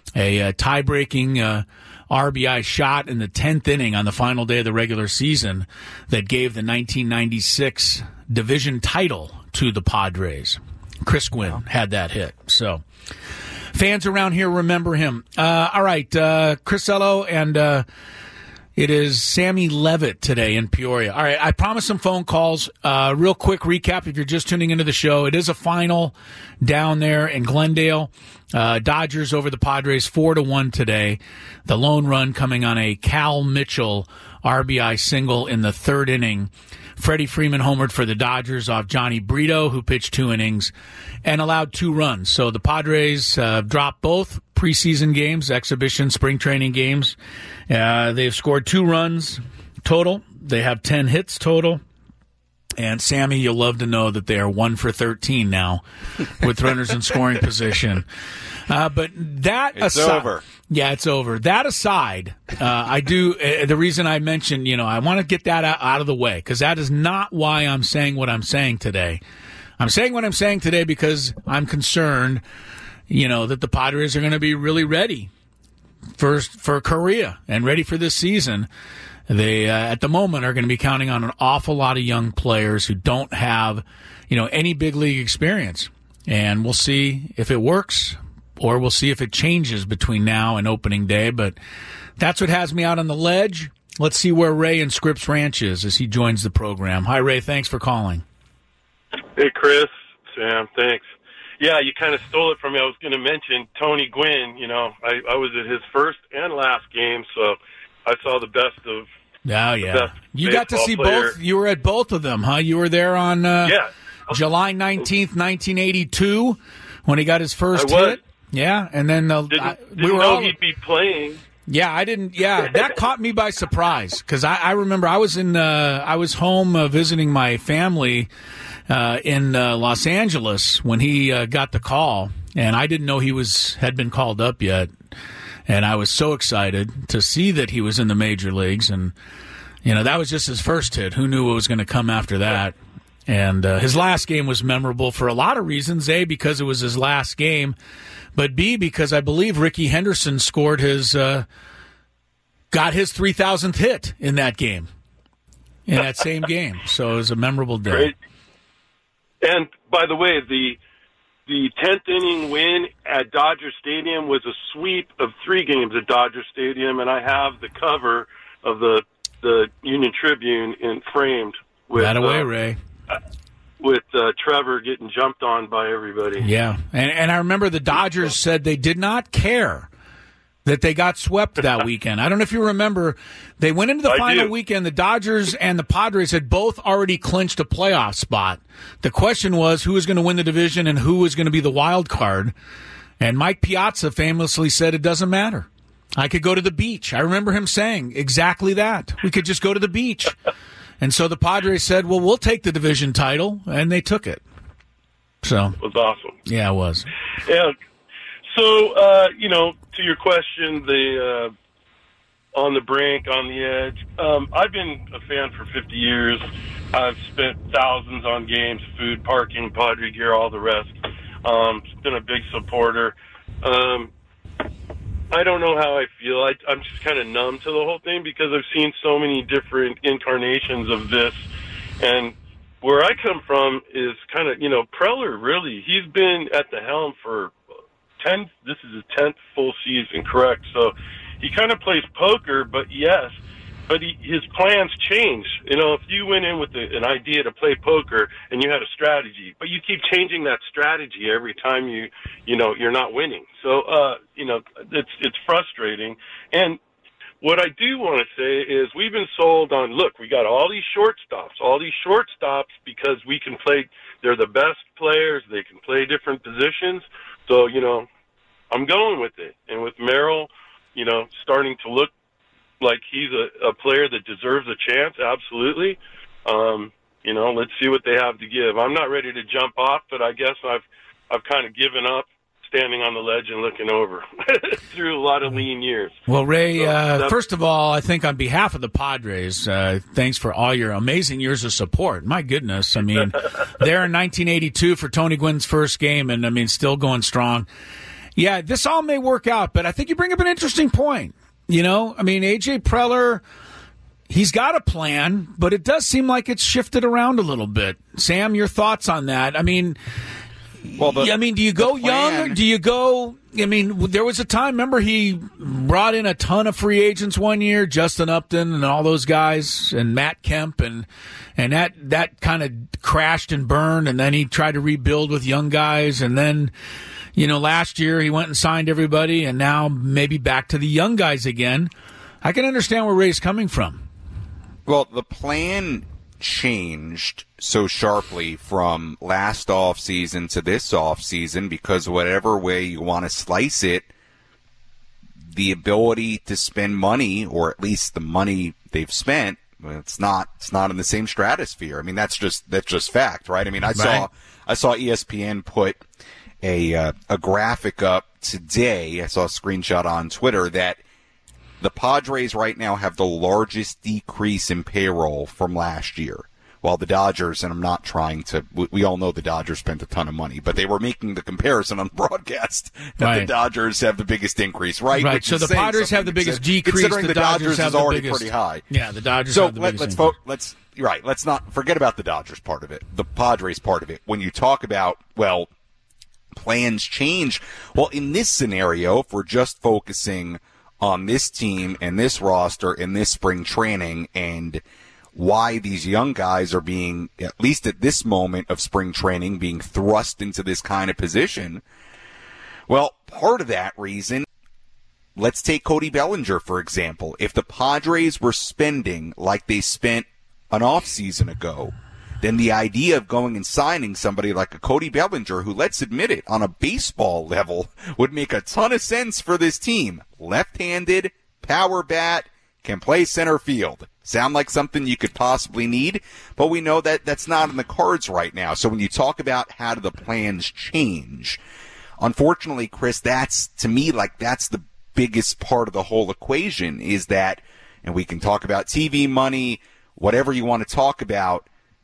a uh, tie-breaking uh, R B I shot in the tenth inning on the final day of the regular season that gave the nineteen ninety-six division title to the Padres. Chris Gwynn had that hit. So fans around here remember him. Uh, all right, uh, Chris Ello and uh, it is Sammy Levitt today in Peoria. All right, I promised some phone calls. Uh, real quick recap if you're just tuning into the show. It is a final down there in Glendale. Uh, Dodgers over the Padres four to one today. The lone run coming on a Cal Mitchell R B I single in the third inning. Freddie Freeman homered for the Dodgers off Johnny Brito, who pitched two innings and allowed two runs. So the Padres uh, dropped both preseason games, exhibition, spring training games. Uh, they've scored two runs total. They have ten hits total. And, Sammy, you'll love to know that they are one for thirteen now with runners in scoring position. Uh, but that it's aside, over. Yeah, it's over. That aside, uh, I do uh, the reason I mentioned, you know, I want to get that out, out of the way because that is not why I'm saying what I'm saying today. I'm saying what I'm saying today because I'm concerned, you know, that the Padres are going to be really ready for for Korea and ready for this season. They, uh, at the moment, are going to be counting on an awful lot of young players who don't have, you know, any big league experience. And we'll see if it works or we'll see if it changes between now and opening day. But that's what has me out on the ledge. Let's see where Ray in Scripps Ranch is as he joins the program. Hi, Ray. Thanks for calling. Hey, Chris. Sam, thanks. Yeah, you kind of stole it from me. I was going to mention Tony Gwynn. You know, I, I was at his first and last game, so I saw the best of Oh, yeah. You got to see player. both. You were at both of them, huh? You were there on uh, yeah. July nineteenth, nineteen eighty-two when he got his first I was. hit. Yeah, and then uh, didn't, I, didn't we were know all, he'd be playing. Yeah, I didn't. Yeah, that caught me by surprise because I, I remember I was in uh, I was home uh, visiting my family uh, in uh, Los Angeles when he uh, got the call, and I didn't know he was had been called up yet, and I was so excited to see that he was in the major leagues, and you know that was just his first hit. Who knew what was going to come after that? And uh, his last game was memorable for a lot of reasons. A, because it was his last game. But B, because I believe Ricky Henderson scored his, uh, got his three thousandth hit in that game, in that same game. So it was a memorable day. Great. And by the way, the the tenth inning win at Dodger Stadium was a sweep of three games at Dodger Stadium, and I have the cover of the the Union Tribune in framed with That away, uh, Ray. with uh, Trevor getting jumped on by everybody. Yeah, and and I remember the Dodgers said they did not care that they got swept that weekend. I don't know if you remember, they went into the I final do. weekend. The Dodgers and the Padres had both already clinched a playoff spot. The question was who was going to win the division and who was going to be the wild card. And Mike Piazza famously said it doesn't matter. I could go to the beach. I remember him saying exactly that. We could just go to the beach. And so the Padres said, well, we'll take the division title, and they took it. So It was awesome. yeah, it was. Yeah. So, uh, you know, to your question, the uh, on the brink, on the edge, um, I've been a fan for fifty years. I've spent thousands on games, food, parking, Padre gear, all the rest. Um, been a big supporter. Um, I don't know how I feel. I, I'm just kind of numb to the whole thing because I've seen so many different incarnations of this. And where I come from is kind of, you know, Preller, really, he's been at the helm for ten, this is his tenth full season, correct? So he kind of plays poker, but yes, but he, his plans change. You know, if you went in with a, an idea to play poker and you had a strategy, but you keep changing that strategy every time you, you know, you're not winning. So, uh, you know, it's, it's frustrating. And what I do want to say is we've been sold on, look, we got all these shortstops, all these shortstops because we can play, they're the best players, they can play different positions. So, you know, I'm going with it. And with Merrill, you know, starting to look like he's a, a player that deserves a chance, absolutely. Um, you know, let's see what they have to give. I'm not ready to jump off, but I guess I've I've kind of given up standing on the ledge and looking over through a lot of lean years. Well, Ray, So, uh, that- first of all, I think on behalf of the Padres, uh, thanks for all your amazing years of support. My goodness. I mean, there in nineteen eighty-two for Tony Gwynn's first game, and, I mean, still going strong. Yeah, this all may work out, but I think you bring up an interesting point. You know, I mean, A J Preller, he's got a plan, but it does seem like it's shifted around a little bit. Sam, your thoughts on that? I mean... Well, the, I mean, do you go plan, young? Do you go? I mean, there was a time. Remember, he brought in a ton of free agents one year, Justin Upton and all those guys, and Matt Kemp, and and that that kind of crashed and burned. And then he tried to rebuild with young guys, and then, you know, last year he went and signed everybody, and now maybe back to the young guys again. I can understand where Ray's coming from. Well, the plan changed so sharply from last offseason to this offseason because whatever way you want to slice it, the ability to spend money, or at least the money they've spent, it's not it's not in the same stratosphere. I mean, that's just that's just fact, right? I mean, I right. saw I saw E S P N put a uh, a graphic up today. I saw a screenshot on Twitter that the Padres right now have the largest decrease in payroll from last year, while the Dodgers, and I'm not trying to, we all know the Dodgers spent a ton of money, but they were making the comparison on the broadcast that right. the Dodgers have the biggest increase, right? Right, Which so the Padres have the biggest decrease, considering the, the Dodgers, Dodgers have is the already biggest, pretty high. Yeah, the Dodgers so have the let, biggest let's increase. vote, let's, right, let's not forget about the Dodgers part of it, the Padres part of it. When you talk about, well, plans change, well, in this scenario, if we're just focusing on this team and this roster and this spring training and why these young guys are being, at least at this moment of spring training, being thrust into this kind of position. Well, part of that reason, let's take Cody Bellinger, for example. If the Padres were spending like they spent an offseason ago, then the idea of going and signing somebody like a Cody Bellinger, who, let's admit it, on a baseball level, would make a ton of sense for this team. Left-handed, power bat, can play center field. Sound like something you could possibly need, but we know that that's not in the cards right now. So when you talk about how do the plans change, unfortunately, Chris, that's, to me, like that's the biggest part of the whole equation is that, and we can talk about T V money, whatever you want to talk about,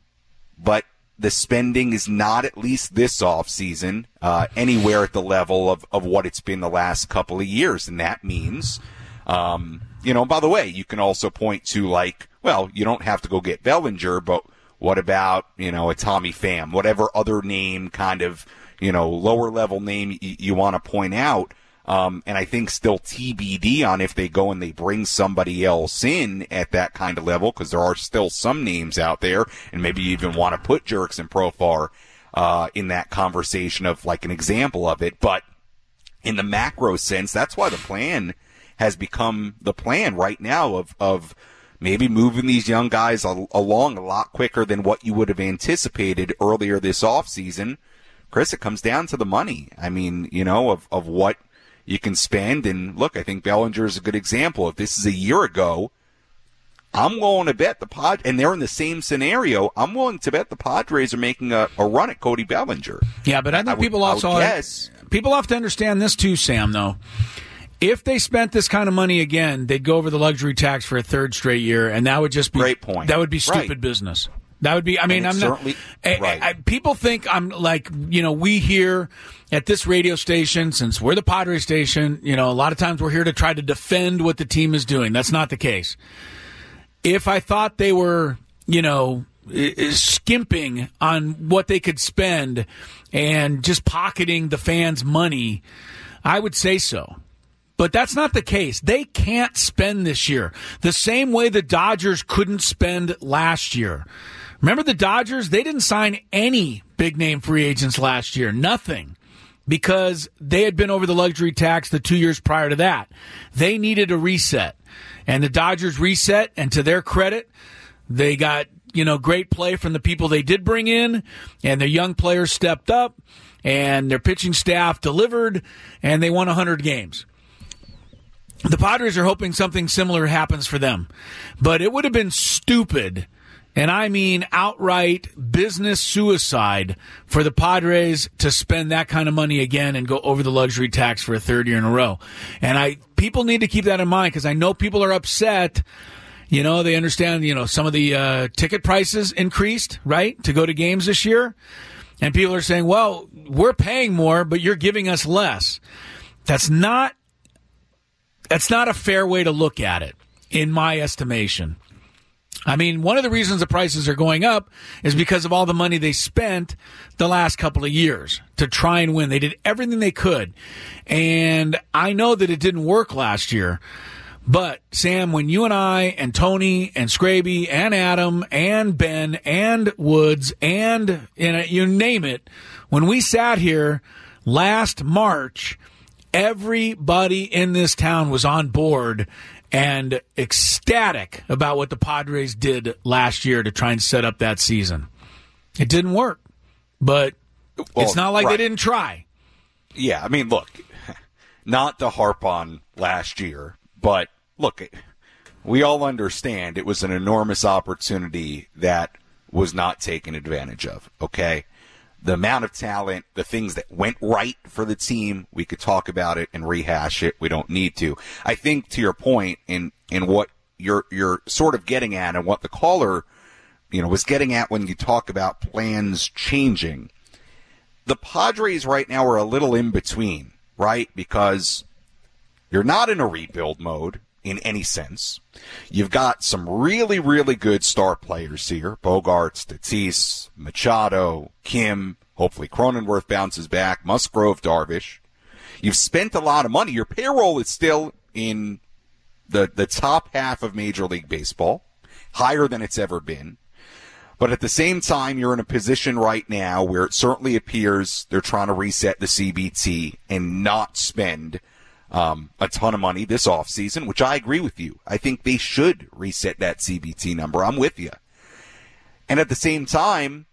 but the spending is not, at least this offseason, uh, anywhere at the level of, of what it's been the last couple of years. And that means, um, you know, by the way, you can also point to, like, well, you don't have to go get Bellinger, but what about, you know, a Tommy Pham, whatever other name, kind of, you know, lower level name y- you want to point out. Um, and I think still T B D on if they go and they bring somebody else in at that kind of level, because there are still some names out there, and maybe you even want to put Jurickson Profar uh, in that conversation of like an example of it. But in the macro sense, that's why the plan has become the plan right now of of maybe moving these young guys al- along a lot quicker than what you would have anticipated earlier this offseason. Chris, it comes down to the money. I mean, you know, of, of what you can spend. And look, I think Bellinger is a good example. If this is a year ago, I'm willing to bet the Pod, and they're in the same scenario, I'm willing to bet the Padres are making a, a run at Cody Bellinger. Yeah, but I think I would, people also I would have, guess. people have to understand this too, Sam, though. If they spent this kind of money again, they'd go over the luxury tax for a third straight year, and that would just be great point. That would be stupid right. business. That would be, I mean, I'm not, right. I, I, people think I'm like, you know, we here at this radio station, since we're the Padres station, you know, a lot of times we're here to try to defend what the team is doing. That's not the case. If I thought they were, you know, skimping on what they could spend and just pocketing the fans' money, I would say so. But that's not the case. They can't spend this year the same way the Dodgers couldn't spend last year. Remember the Dodgers? They didn't sign any big-name free agents last year. Nothing. Because they had been over the luxury tax the two years prior to that. They needed a reset. And the Dodgers reset, and to their credit, they got, you know, great play from the people they did bring in, and their young players stepped up, and their pitching staff delivered, and they won one hundred games. The Padres are hoping something similar happens for them. But it would have been stupid And I mean outright business suicide for the Padres to spend that kind of money again and go over the luxury tax for a third year in a row. And I people need to keep that in mind because I know people are upset. You know, they understand, you know, some of the uh, ticket prices increased, right, to go to games this year. And people are saying, well, we're paying more, but you're giving us less. That's not, that's not a fair way to look at it, in my estimation. I mean, one of the reasons the prices are going up is because of all the money they spent the last couple of years to try and win. They did everything they could. And I know that it didn't work last year. But, Sam, when you and I and Tony and Scraby and Adam and Ben and Woods and, and you name it, when we sat here last March, everybody in this town was on board and ecstatic about what the Padres did last year to try and set up that season. It didn't work, but well, it's not like right. they didn't try. Yeah, I mean, look, not to harp on last year, but look, we all understand it was an enormous opportunity that was not taken advantage of, okay? The amount of talent, the things that went right for the team, we could talk about it and rehash it. We don't need to. I think to your point in, in what you're, you're sort of getting at and what the caller, you know, was getting at when you talk about plans changing, the Padres right now are a little in between, right? Because you're not in a rebuild mode in any sense. You've got some really, really good star players here. Bogarts, Tatis, Machado, Kim, hopefully Cronenworth bounces back, Musgrove, Darvish. You've spent a lot of money. Your payroll is still in the, the top half of Major League Baseball, higher than it's ever been. But at the same time, you're in a position right now where it certainly appears they're trying to reset the C B T and not spend Um, a ton of money this offseason, which I agree with you. I think they should reset that C B T number. I'm with you. And at the same time,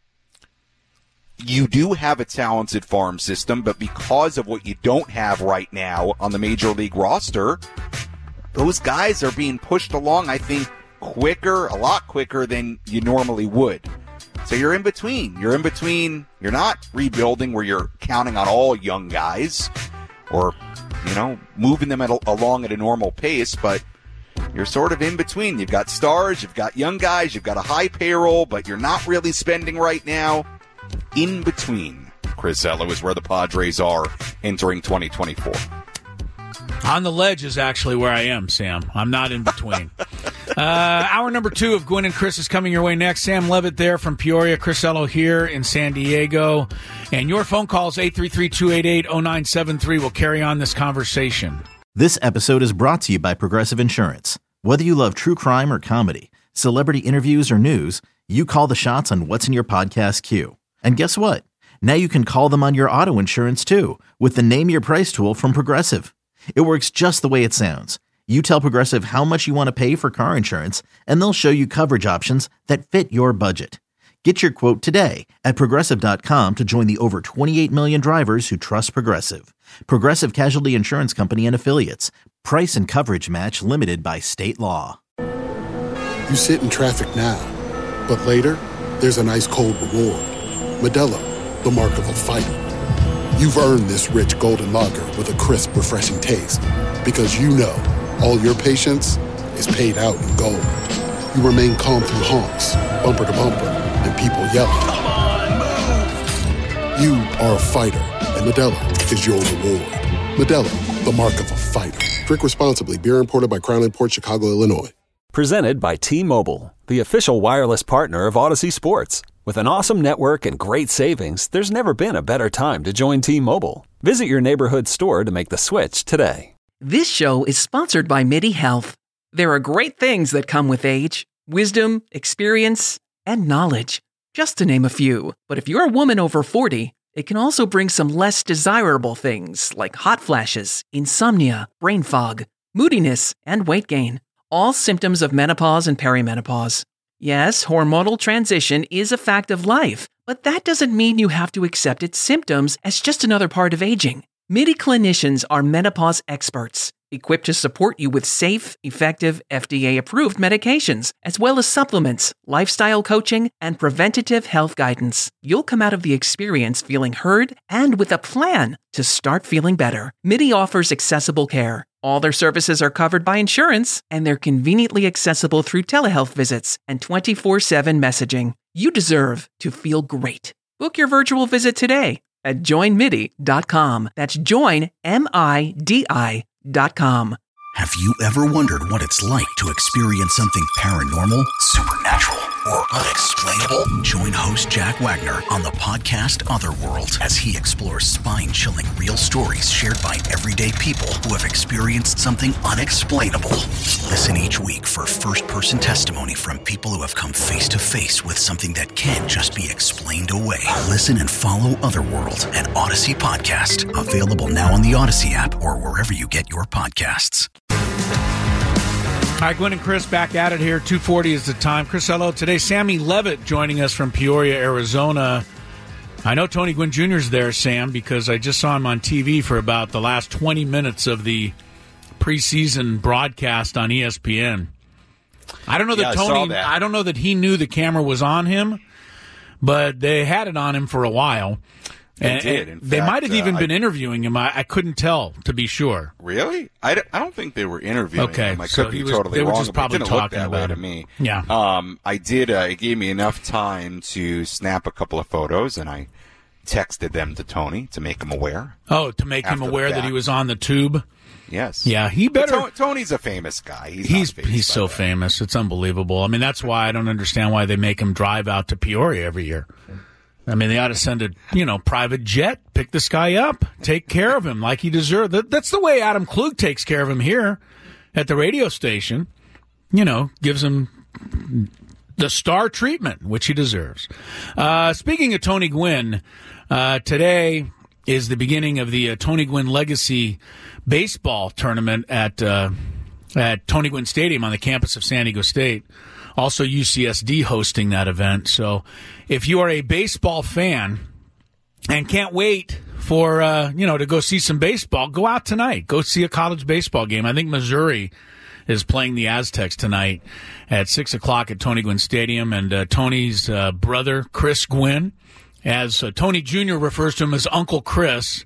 you do have a talented farm system, but because of what you don't have right now on the Major League roster, those guys are being pushed along, I think, quicker, a lot quicker than you normally would. So you're in between. You're in between. You're not rebuilding where you're counting on all young guys or, you know, moving them at a, along at a normal pace, but you're sort of in between. You've got stars, you've got young guys, you've got a high payroll, but you're not really spending right now. In between, Chris Ello, is where the Padres are entering twenty twenty-four. On the ledge is actually where I am, Sam. I'm not in between. uh, hour number two of Gwynn and Chris is coming your way next. Sam Levitt there from Peoria, Chris Ello here in San Diego. And your phone calls, eight three three, two eight eight, zero nine seven three. We'll carry on this conversation. This episode is brought to you by Progressive Insurance. Whether you love true crime or comedy, celebrity interviews or news, you call the shots on what's in your podcast queue. And guess what? Now you can call them on your auto insurance too with the Name Your Price tool from Progressive. It works just the way it sounds. You tell Progressive how much you want to pay for car insurance, and they'll show you coverage options that fit your budget. Get your quote today at Progressive dot com to join the over twenty-eight million drivers who trust Progressive. Progressive Casualty Insurance Company and Affiliates. Price and coverage match limited by state law. You sit in traffic now, but later, there's an ice-cold reward. Modelo, the mark of a fighter. You've earned this rich golden lager with a crisp, refreshing taste. Because you know, all your patience is paid out in gold. You remain calm through honks, bumper to bumper, and people yelling. Come on, move! You are a fighter, and Modelo is your reward. Modelo, the mark of a fighter. Drink responsibly. Beer imported by Crown Imports, Chicago, Illinois. Presented by T-Mobile, the official wireless partner of Odyssey Sports. With an awesome network and great savings, there's never been a better time to join T-Mobile. Visit your neighborhood store to make the switch today. This show is sponsored by MIDI Health. There are great things that come with age, wisdom, experience, and knowledge, just to name a few. But if you're a woman over forty, it can also bring some less desirable things like hot flashes, insomnia, brain fog, moodiness, and weight gain. All symptoms of menopause and perimenopause. Yes, hormonal transition is a fact of life, but that doesn't mean you have to accept its symptoms as just another part of aging. MIDI clinicians are menopause experts. equipped to support you with safe, effective, F D A-approved medications, as well as supplements, lifestyle coaching, and preventative health guidance. You'll come out of the experience feeling heard and with a plan to start feeling better. MIDI offers accessible care. All their services are covered by insurance, and they're conveniently accessible through telehealth visits and twenty-four seven messaging. You deserve to feel great. Book your virtual visit today at join midi dot com. That's join, M I D I dot com. Have you ever wondered what it's like to experience something paranormal, supernatural, or unexplainable? Join host Jack Wagner on the podcast Otherworld as he explores spine-chilling real stories shared by everyday people who have experienced something unexplainable. Listen each week for first-person testimony from people who have come face-to-face with something that can't just be explained away. Listen and follow Otherworld, an Odyssey podcast. Available now on the Odyssey app or wherever you get your podcasts. All right, Gwen and Chris back at it here. two forty is the time. Chris, hello. Today, Sammy Levitt joining us from Peoria, Arizona. I know Tony Gwynn Junior is there, Sam, because I just saw him on T V for about the last twenty minutes of the preseason broadcast on E S P N. I don't know that yeah, Tony. I, that. I don't know that he knew the camera was on him, but they had it on him for a while. They and, did. and In they fact, might have even uh, been I, interviewing him. I, I couldn't tell, to be sure. Really? I, d- I don't think they were interviewing okay, him. I so could be was, totally they were wrong. just probably it didn't talking look that about way him. to me. Yeah. Um, I did. Uh, it gave me enough time to snap a couple of photos, and I texted them to Tony to make him aware. Oh, to make him aware that he was on the tube? Yes. Yeah, he better. But Tony's a famous guy. He's he's, not he's so that. famous. It's unbelievable. I mean, that's why I don't understand why they make him drive out to Peoria every year. I mean, they ought to send a, you know, private jet, pick this guy up, take care of him like he deserves. That, that's the way Adam Klug takes care of him here at the radio station. You know, gives him the star treatment, which he deserves. Uh, speaking of Tony Gwynn, uh, today is the beginning of the uh, Tony Gwynn Legacy Baseball Tournament at uh, at Tony Gwynn Stadium on the campus of San Diego State. Also, U C S D hosting that event. So if you are a baseball fan and can't wait for, uh, you know, to go see some baseball, go out tonight. Go see a college baseball game. I think Missouri is playing the Aztecs tonight at six o'clock at Tony Gwynn Stadium. And uh, Tony's uh, brother, Chris Gwynn, as uh, Tony Junior refers to him as Uncle Chris.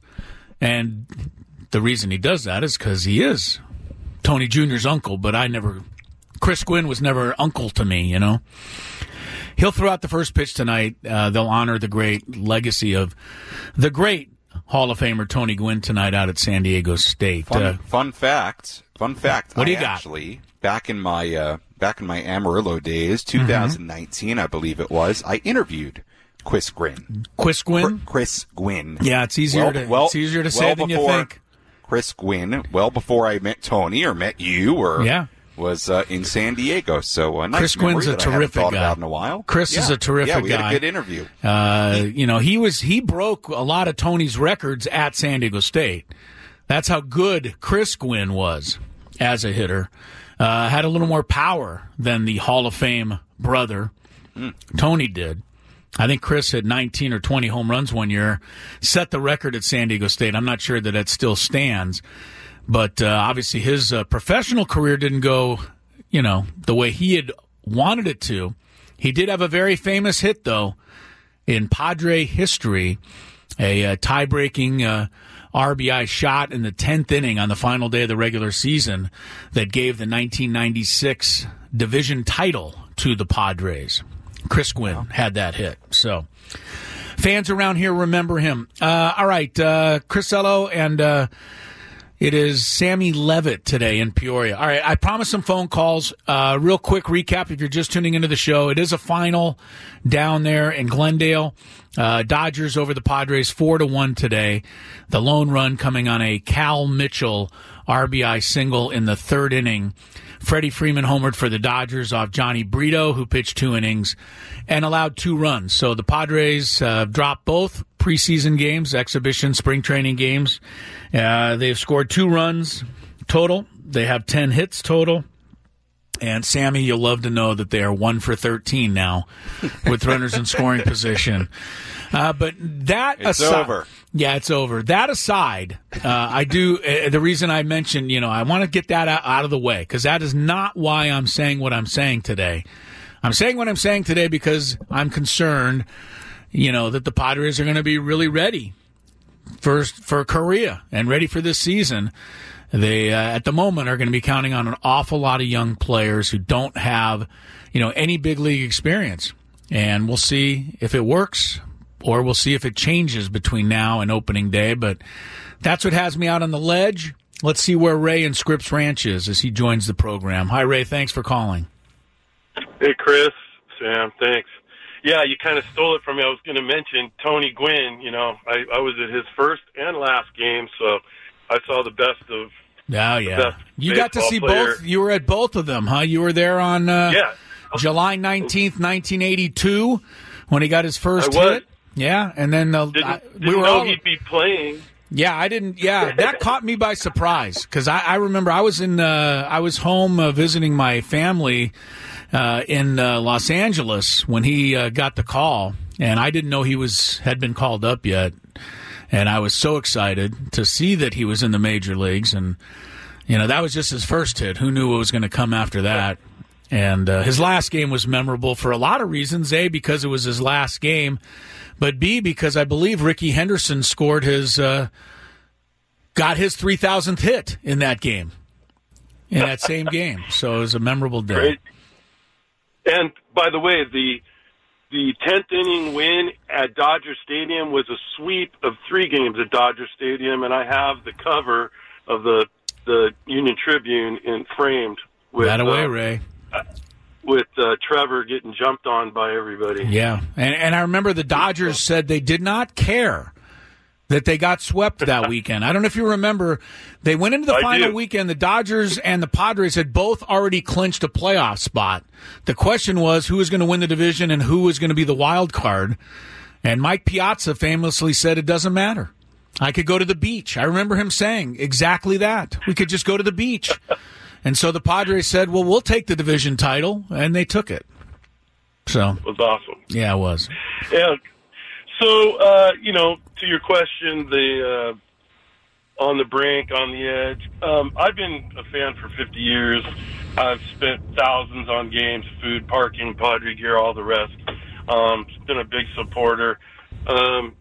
And the reason he does that is because he is Tony Junior's uncle, but I never... Chris Gwynn was never uncle to me, you know. He'll throw out the first pitch tonight. Uh, they'll honor the great legacy of the great Hall of Famer Tony Gwynn tonight out at San Diego State. Fun, uh, fun fact. Fun fact. What do you I got? Actually, back in my uh, back in my Amarillo days, twenty nineteen, mm-hmm. I believe it was, I interviewed Chris Gwynn. Chris Gwynn? Chris Gwynn. Yeah, it's easier well, to well, it's easier to well say than you think. Chris Gwynn, well before I met Tony or met you or yeah. was uh, in San Diego. So uh, nice Chris Gwynn's a terrific I guy. About in a while. Chris yeah. is a terrific guy. Yeah, we had a good interview. Uh, you know, he was he broke a lot of Tony's records at San Diego State. That's how good Chris Gwynn was as a hitter. Uh, had a little more power than the Hall of Fame brother mm. Tony did. I think Chris had nineteen or twenty home runs one year, set the record at San Diego State. I'm not sure that it still stands. But uh, obviously his uh, professional career didn't go, you know, the way he had wanted it to. He did have a very famous hit, though, in Padre history, a, a tie-breaking uh, R B I shot in the tenth inning on the final day of the regular season that gave the nineteen ninety-six division title to the Padres. Chris Gwynn wow. had that hit. So fans around here remember him. Uh, all right, uh, Crisello and... Uh, It is Sammy Levitt today in Peoria. All right, I promised some phone calls. Uh, real quick recap if you're just tuning into the show. It is a final down there in Glendale. Uh, Dodgers over the Padres four to one today. The lone run coming on a Cal Mitchell R B I single in the third inning. Freddie Freeman homered for the Dodgers off Johnny Brito, who pitched two innings and allowed two runs. So the Padres uh, dropped both preseason games, exhibition, spring training games. Uh, they've scored two runs total. They have ten hits total. And, Sammy, you'll love to know that they are one for thirteen now with runners in scoring position. Uh, but that it's aside, over. Yeah, it's over. That aside, uh, I do. Uh, the reason I mentioned, you know, I want to get that out, out of the way because that is not why I'm saying what I'm saying today. I'm saying what I'm saying today because I'm concerned, you know, that the Padres are going to be really ready for for Korea and ready for this season. They, uh, at the moment, are going to be counting on an awful lot of young players who don't have, you know, any big league experience. And we'll see if it works or we'll see if it changes between now and opening day. But that's what has me out on the ledge. Let's see where Ray in Scripps Ranch is as he joins the program. Hi, Ray. Thanks for calling. Hey, Chris. Sam, thanks. Yeah, you kind of stole it from me. I was going to mention Tony Gwynn. You know, I, I was at his first and last game, so I saw the best of. Oh, yeah. You got to see player. both. You were at both of them, huh? You were there on uh, yeah. July nineteenth, nineteen eighty-two, when he got his first I was. hit. Yeah, and then the, didn't, I, didn't we were know all, he'd be playing. Yeah, I didn't. Yeah, that caught me by surprise because I, I remember I was in. Uh, I was home uh, visiting my family uh, in uh, Los Angeles when he uh, got the call, and I didn't know he was had been called up yet. And I was so excited to see that he was in the major leagues. And, you know, that was just his first hit. Who knew what was going to come after that? And uh, his last game was memorable for a lot of reasons. A, because it was his last game. But B, because I believe Ricky Henderson scored his, uh, got his three thousandth hit in that game, in that same game. So it was a memorable day. Great. And, by the way, the... The tenth inning win at Dodger Stadium was a sweep of three games at Dodger Stadium, and I have the cover of the the Union Tribune in framed with that away, uh, Ray. with uh, Trevor getting jumped on by everybody. Yeah, and and I remember the Dodgers said they did not care that they got swept that weekend. I don't know if you remember. They went into the I final do. weekend. The Dodgers and the Padres had both already clinched a playoff spot. The question was who was going to win the division and who was going to be the wild card. And Mike Piazza famously said it doesn't matter. I could go to the beach. I remember him saying exactly that. We could just go to the beach. And so the Padres said, well, we'll take the division title, and they took it. So It was awesome. yeah, it was. Yeah. So, uh, you know, to your question, the uh, on the brink, on the edge, um, I've been a fan for fifty years. I've spent thousands on games, food, parking, Padre gear, all the rest. Um, been a big supporter. Um,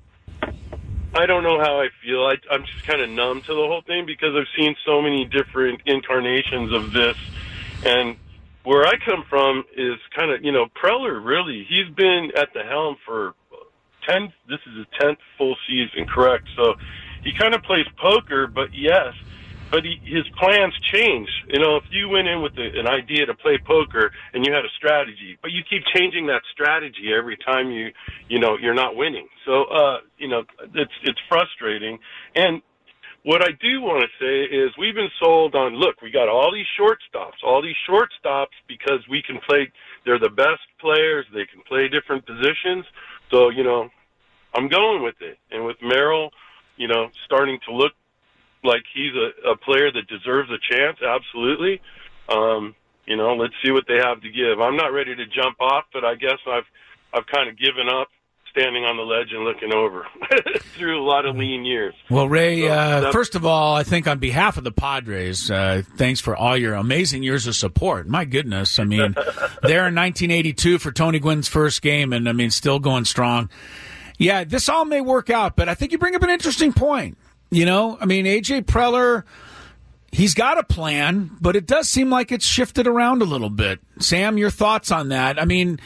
I don't know how I feel. I, I'm just kind of numb to the whole thing because I've seen so many different incarnations of this. And where I come from is kind of, you know, Preller, really, he's been at the helm for ten, this is his tenth full season, correct? So he kind of plays poker, but yes, but he, his plans change. You know, if you went in with a, an idea to play poker and you had a strategy, but you keep changing that strategy every time you, you know, you're not winning. So, uh, you know, it's it's frustrating. And what I do want to say is we've been sold on, look, we got all these shortstops, all these shortstops because we can play, they're the best players, they can play different positions. So, you know, I'm going with it. And with Merrill, you know, starting to look like he's a, a player that deserves a chance, absolutely. Um, you know, let's see what they have to give. I'm not ready to jump off, but I guess I've I've kind of given up standing on the ledge and looking over through a lot of lean years. Well, Ray, So, uh, first of all, I think on behalf of the Padres, uh, thanks for all your amazing years of support. My goodness. I mean, there in nineteen eighty-two for Tony Gwynn's first game, and, I mean, still going strong. Yeah, this all may work out, but I think you bring up an interesting point. You know, I mean, A J Preller, he's got a plan, but it does seem like it's shifted around a little bit. Sam, your thoughts on that? I mean...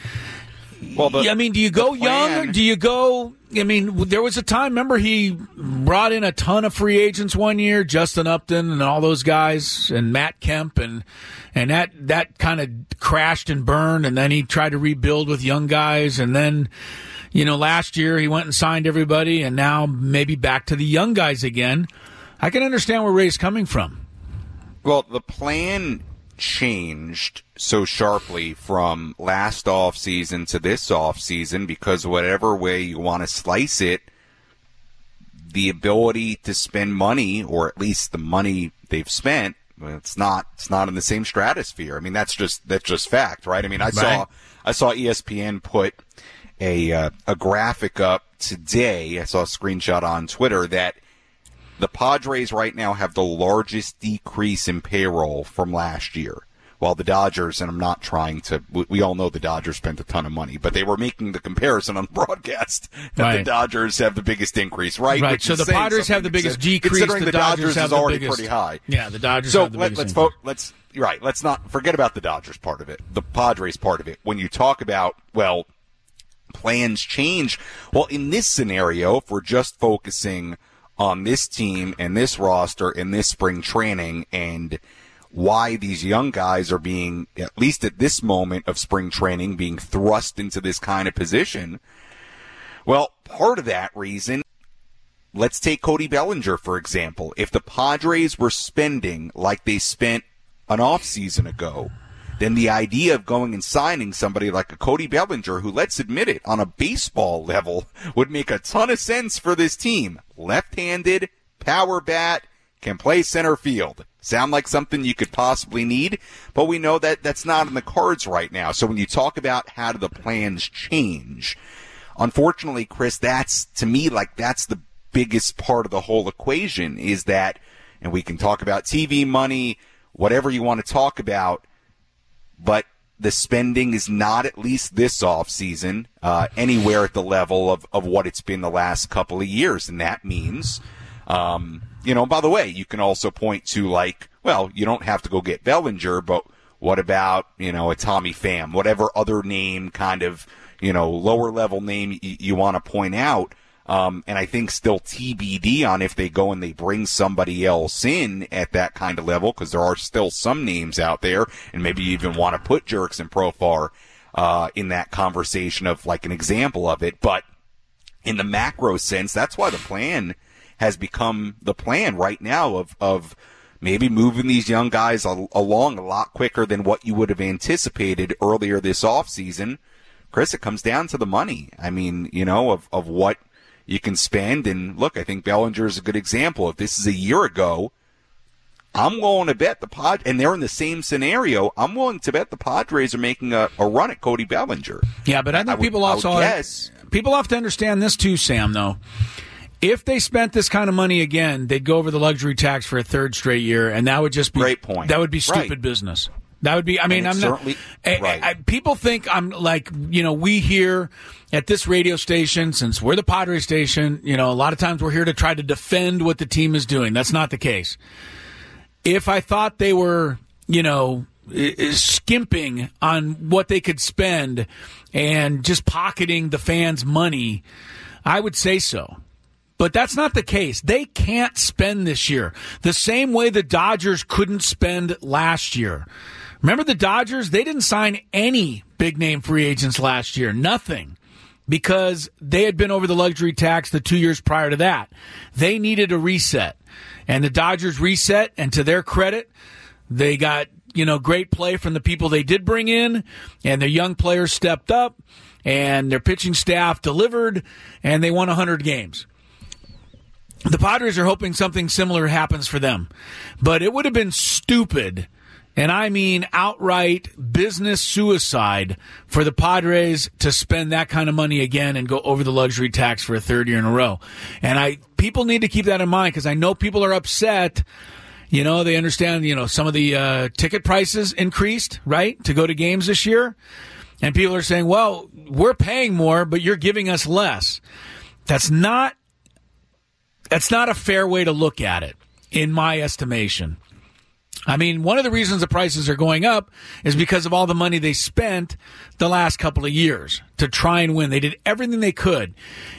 Well, the, I mean, do you go plan... young or do you go? I mean, there was a time. Remember, he brought in a ton of free agents one year, Justin Upton and all those guys, and Matt Kemp, and and that that kind of crashed and burned. And then he tried to rebuild with young guys, and then, you know, last year he went and signed everybody, and now maybe back to the young guys again. I can understand where Ray's coming from. Well, the plan changed so sharply from last off season to this off season because whatever way you want to slice it, the ability to spend money, or at least the money they've spent, it's not it's not in the same stratosphere. I mean, that's just that's just fact, right? I mean, I Right. saw I saw E S P N put a uh, a graphic up today. I saw a screenshot on Twitter that the Padres right now have the largest decrease in payroll from last year. While the Dodgers, and I'm not trying to, we all know the Dodgers spent a ton of money, but they were making the comparison on broadcast that Right. the Dodgers have the biggest increase, right? Right. Which So is the saying Padres have something, the biggest consider- decrease. Considering The the Dodgers, Dodgers have is the already biggest- pretty high. Yeah, the Dodgers so have the let, biggest let's increase. fo- let's right. Let's not forget about the Dodgers part of it. The Padres part of it. When you talk about well, plans change. Well, in this scenario, if we're just focusing on this team and this roster and this spring training and why these young guys are being, at least at this moment of spring training, being thrust into this kind of position. Well, part of that reason, let's take Cody Bellinger, for example. If the Padres were spending like they spent an offseason ago, then the idea of going and signing somebody like a Cody Bellinger, who, let's admit it, on a baseball level, would make a ton of sense for this team. Left-handed, power bat, can play center field. Sound like something you could possibly need, but we know that that's not in the cards right now. So when you talk about how do the plans change, unfortunately, Chris, that's, to me, like that's the biggest part of the whole equation is that, and we can talk about T V money, whatever you want to talk about, but the spending is not, at least this offseason, uh, anywhere at the level of, of what it's been the last couple of years. And that means, um, you know, by the way, you can also point to like, well, you don't have to go get Bellinger, but what about, you know, a Tommy Pham, whatever other name kind of, you know, lower level name y- you want to point out. Um, and I think still T B D on if they go and they bring somebody else in at that kind of level, because there are still some names out there, and maybe you even want to put Jurickson Profar uh, in that conversation of like an example of it. But in the macro sense, that's why the plan has become the plan right now of of maybe moving these young guys al- along a lot quicker than what you would have anticipated earlier this offseason. Chris, it comes down to the money. I mean, you know, of, of what you can spend. And look, I think Bellinger is a good example. If this is a year ago, I'm willing to bet the Pod, and they're in the same scenario, I'm willing to bet the Padres are making a, a run at Cody Bellinger. Yeah, but I think I would- people I would also guess. people have to understand this too, Sam, though. If they spent this kind of money again, they'd go over the luxury tax for a third straight year, and that would just be Great point. That would be stupid Right. business. That would be. I mean, And I'm it's not. certainly- I, right. I, people think I'm like, you know, we here at this radio station, since we're the Padres station, you know, a lot of times we're here to try to defend what the team is doing. That's not the case. If I thought they were, you know, i- i- skimping on what they could spend and just pocketing the fans' money, I would say so. But that's not the case. They can't spend this year the same way the Dodgers couldn't spend last year. Remember the Dodgers? They didn't sign any big-name free agents last year. Nothing. Because they had been over the luxury tax the two years prior to that. They needed a reset. And the Dodgers reset, and to their credit, they got, you know, great play from the people they did bring in, and their young players stepped up, and their pitching staff delivered, and they won one hundred games. The Padres are hoping something similar happens for them. But it would have been stupid, and I mean outright business suicide, for the Padres to spend that kind of money again and go over the luxury tax for a third year in a row. And I people need to keep that in mind, because I know people are upset. You know, they understand, you know, some of the uh, ticket prices increased, right, to go to games this year. And people are saying, well, we're paying more, but you're giving us less. That's not That's not a fair way to look at it, in my estimation. I mean, one of the reasons the prices are going up is because of all the money they spent the last couple of years to try and win. They did everything they could.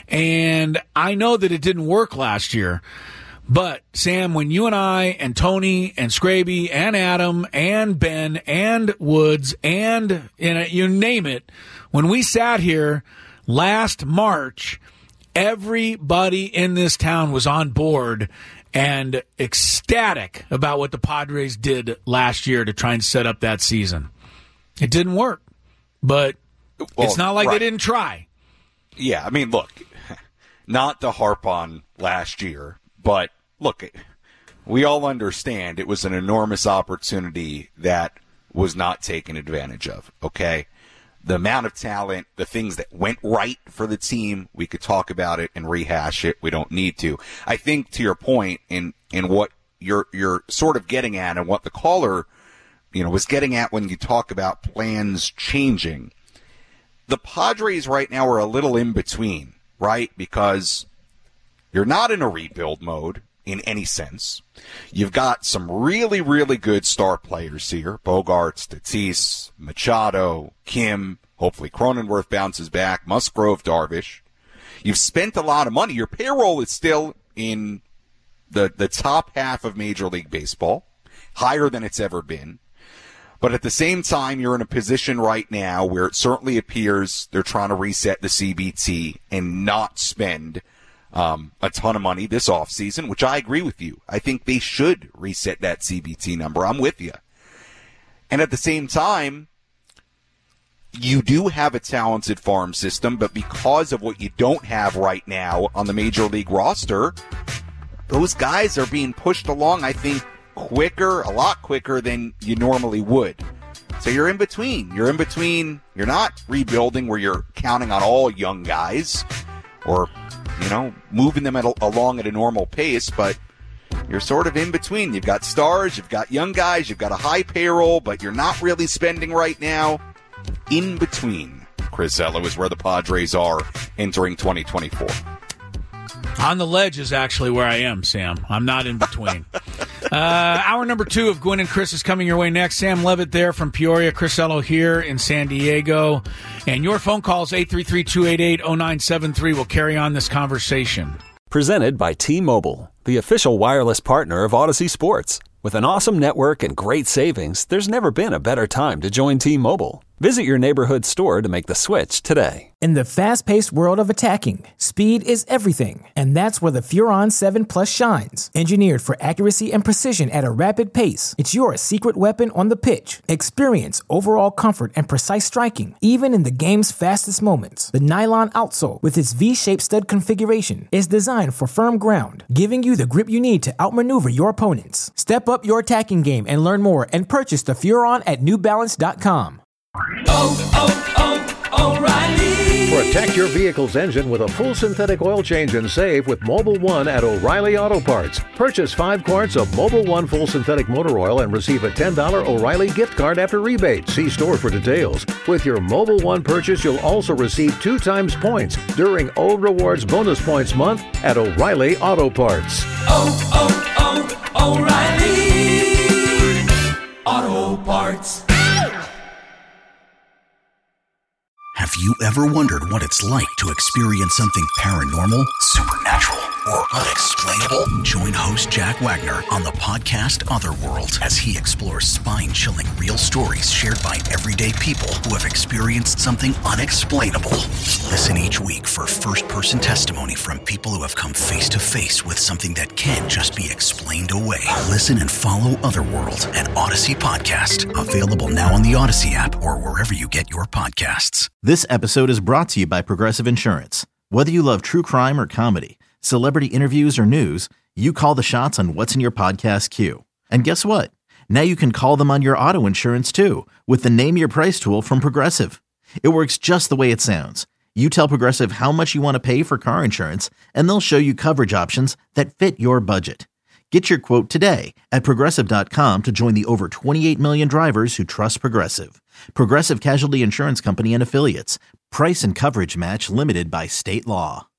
And I know that it didn't work last year. But, Sam, when you and I and Tony and Scraby and Adam and Ben and Woods and, you know, you name it, when we sat here last March, everybody in this town was on board and ecstatic about what the Padres did last year to try and set up that season. It didn't work, but Well, it's not like right. they didn't try. Yeah, I mean, look, not to harp on last year, but look, we all understand it was an enormous opportunity that was not taken advantage of, okay? The amount of talent, the things that went right for the team, we could talk about it and rehash it. We don't need to. I think to your point in, in what you're, you're sort of getting at and what the caller, you know, was getting at when you talk about plans changing, the Padres right now are a little in between, right? Because you're not in a rebuild mode in any sense. You've got some really, really good star players here. Bogaerts, Tatis, Machado, Kim, hopefully Cronenworth bounces back, Musgrove, Darvish. You've spent a lot of money. Your payroll is still in the, the top half of Major League Baseball, higher than it's ever been. But at the same time, you're in a position right now where it certainly appears they're trying to reset the C B T and not spend Um, a ton of money this offseason, which I agree with you. I think they should reset that C B T number. I'm with you. And at the same time, you do have a talented farm system, but because of what you don't have right now on the Major League roster, those guys are being pushed along, I think, quicker, a lot quicker than you normally would. So you're in between. You're in between. You're not rebuilding where you're counting on all young guys or, you know, moving them at a, along at a normal pace, but you're sort of in between. You've got stars, you've got young guys, you've got a high payroll, but you're not really spending right now. In between, Chris Ello, is where the Padres are entering twenty twenty-four. On the ledge is actually where I am, Sam. I'm not in between. uh, hour number two of Gwynn and Chris is coming your way next. Sam Levitt there from Peoria, Chris Ello here in San Diego. And your phone calls, eight three three, two eight eight, zero nine seven three. We'll carry on this conversation. Presented by T-Mobile, the official wireless partner of Odyssey Sports. With an awesome network and great savings, there's never been a better time to join T-Mobile. Visit your neighborhood store to make the switch today. In the fast-paced world of attacking, speed is everything, and that's where the Furon seven Plus shines. Engineered for accuracy and precision at a rapid pace, it's your secret weapon on the pitch. Experience overall comfort and precise striking, even in the game's fastest moments. The nylon outsole, with its V-shaped stud configuration, is designed for firm ground, giving you the grip you need to outmaneuver your opponents. Step up your attacking game and learn more and purchase the Furon at New Balance dot com. Oh, oh, oh, O'Reilly. Protect your vehicle's engine with a full synthetic oil change and save with Mobil one at O'Reilly Auto Parts. Purchase five quarts of Mobil one full synthetic motor oil and receive a ten dollars O'Reilly gift card after rebate. See store for details. With your Mobil one purchase, you'll also receive two times points during O Rewards Bonus Points Month at O'Reilly Auto Parts. Oh, oh, oh, O'Reilly Auto Parts. Have you ever wondered what it's like to experience something paranormal, supernatural, or unexplainable? Join host Jack Wagner on the podcast Otherworld as he explores spine-chilling real stories shared by everyday people who have experienced something unexplainable. Listen each week for first-person testimony from people who have come face-to-face with something that can't just be explained away. Listen and follow Otherworld, an Odyssey podcast, available now on the Odyssey app or wherever you get your podcasts. This episode is brought to you by Progressive Insurance. Whether you love true crime or comedy, celebrity interviews or news, you call the shots on what's in your podcast queue. And guess what? Now you can call them on your auto insurance too with the Name Your Price tool from Progressive. It works just the way it sounds. You tell Progressive how much you want to pay for car insurance, and they'll show you coverage options that fit your budget. Get your quote today at Progressive dot com to join the over twenty-eight million drivers who trust Progressive. Progressive Casualty Insurance Company and Affiliates. Price and coverage match limited by state law.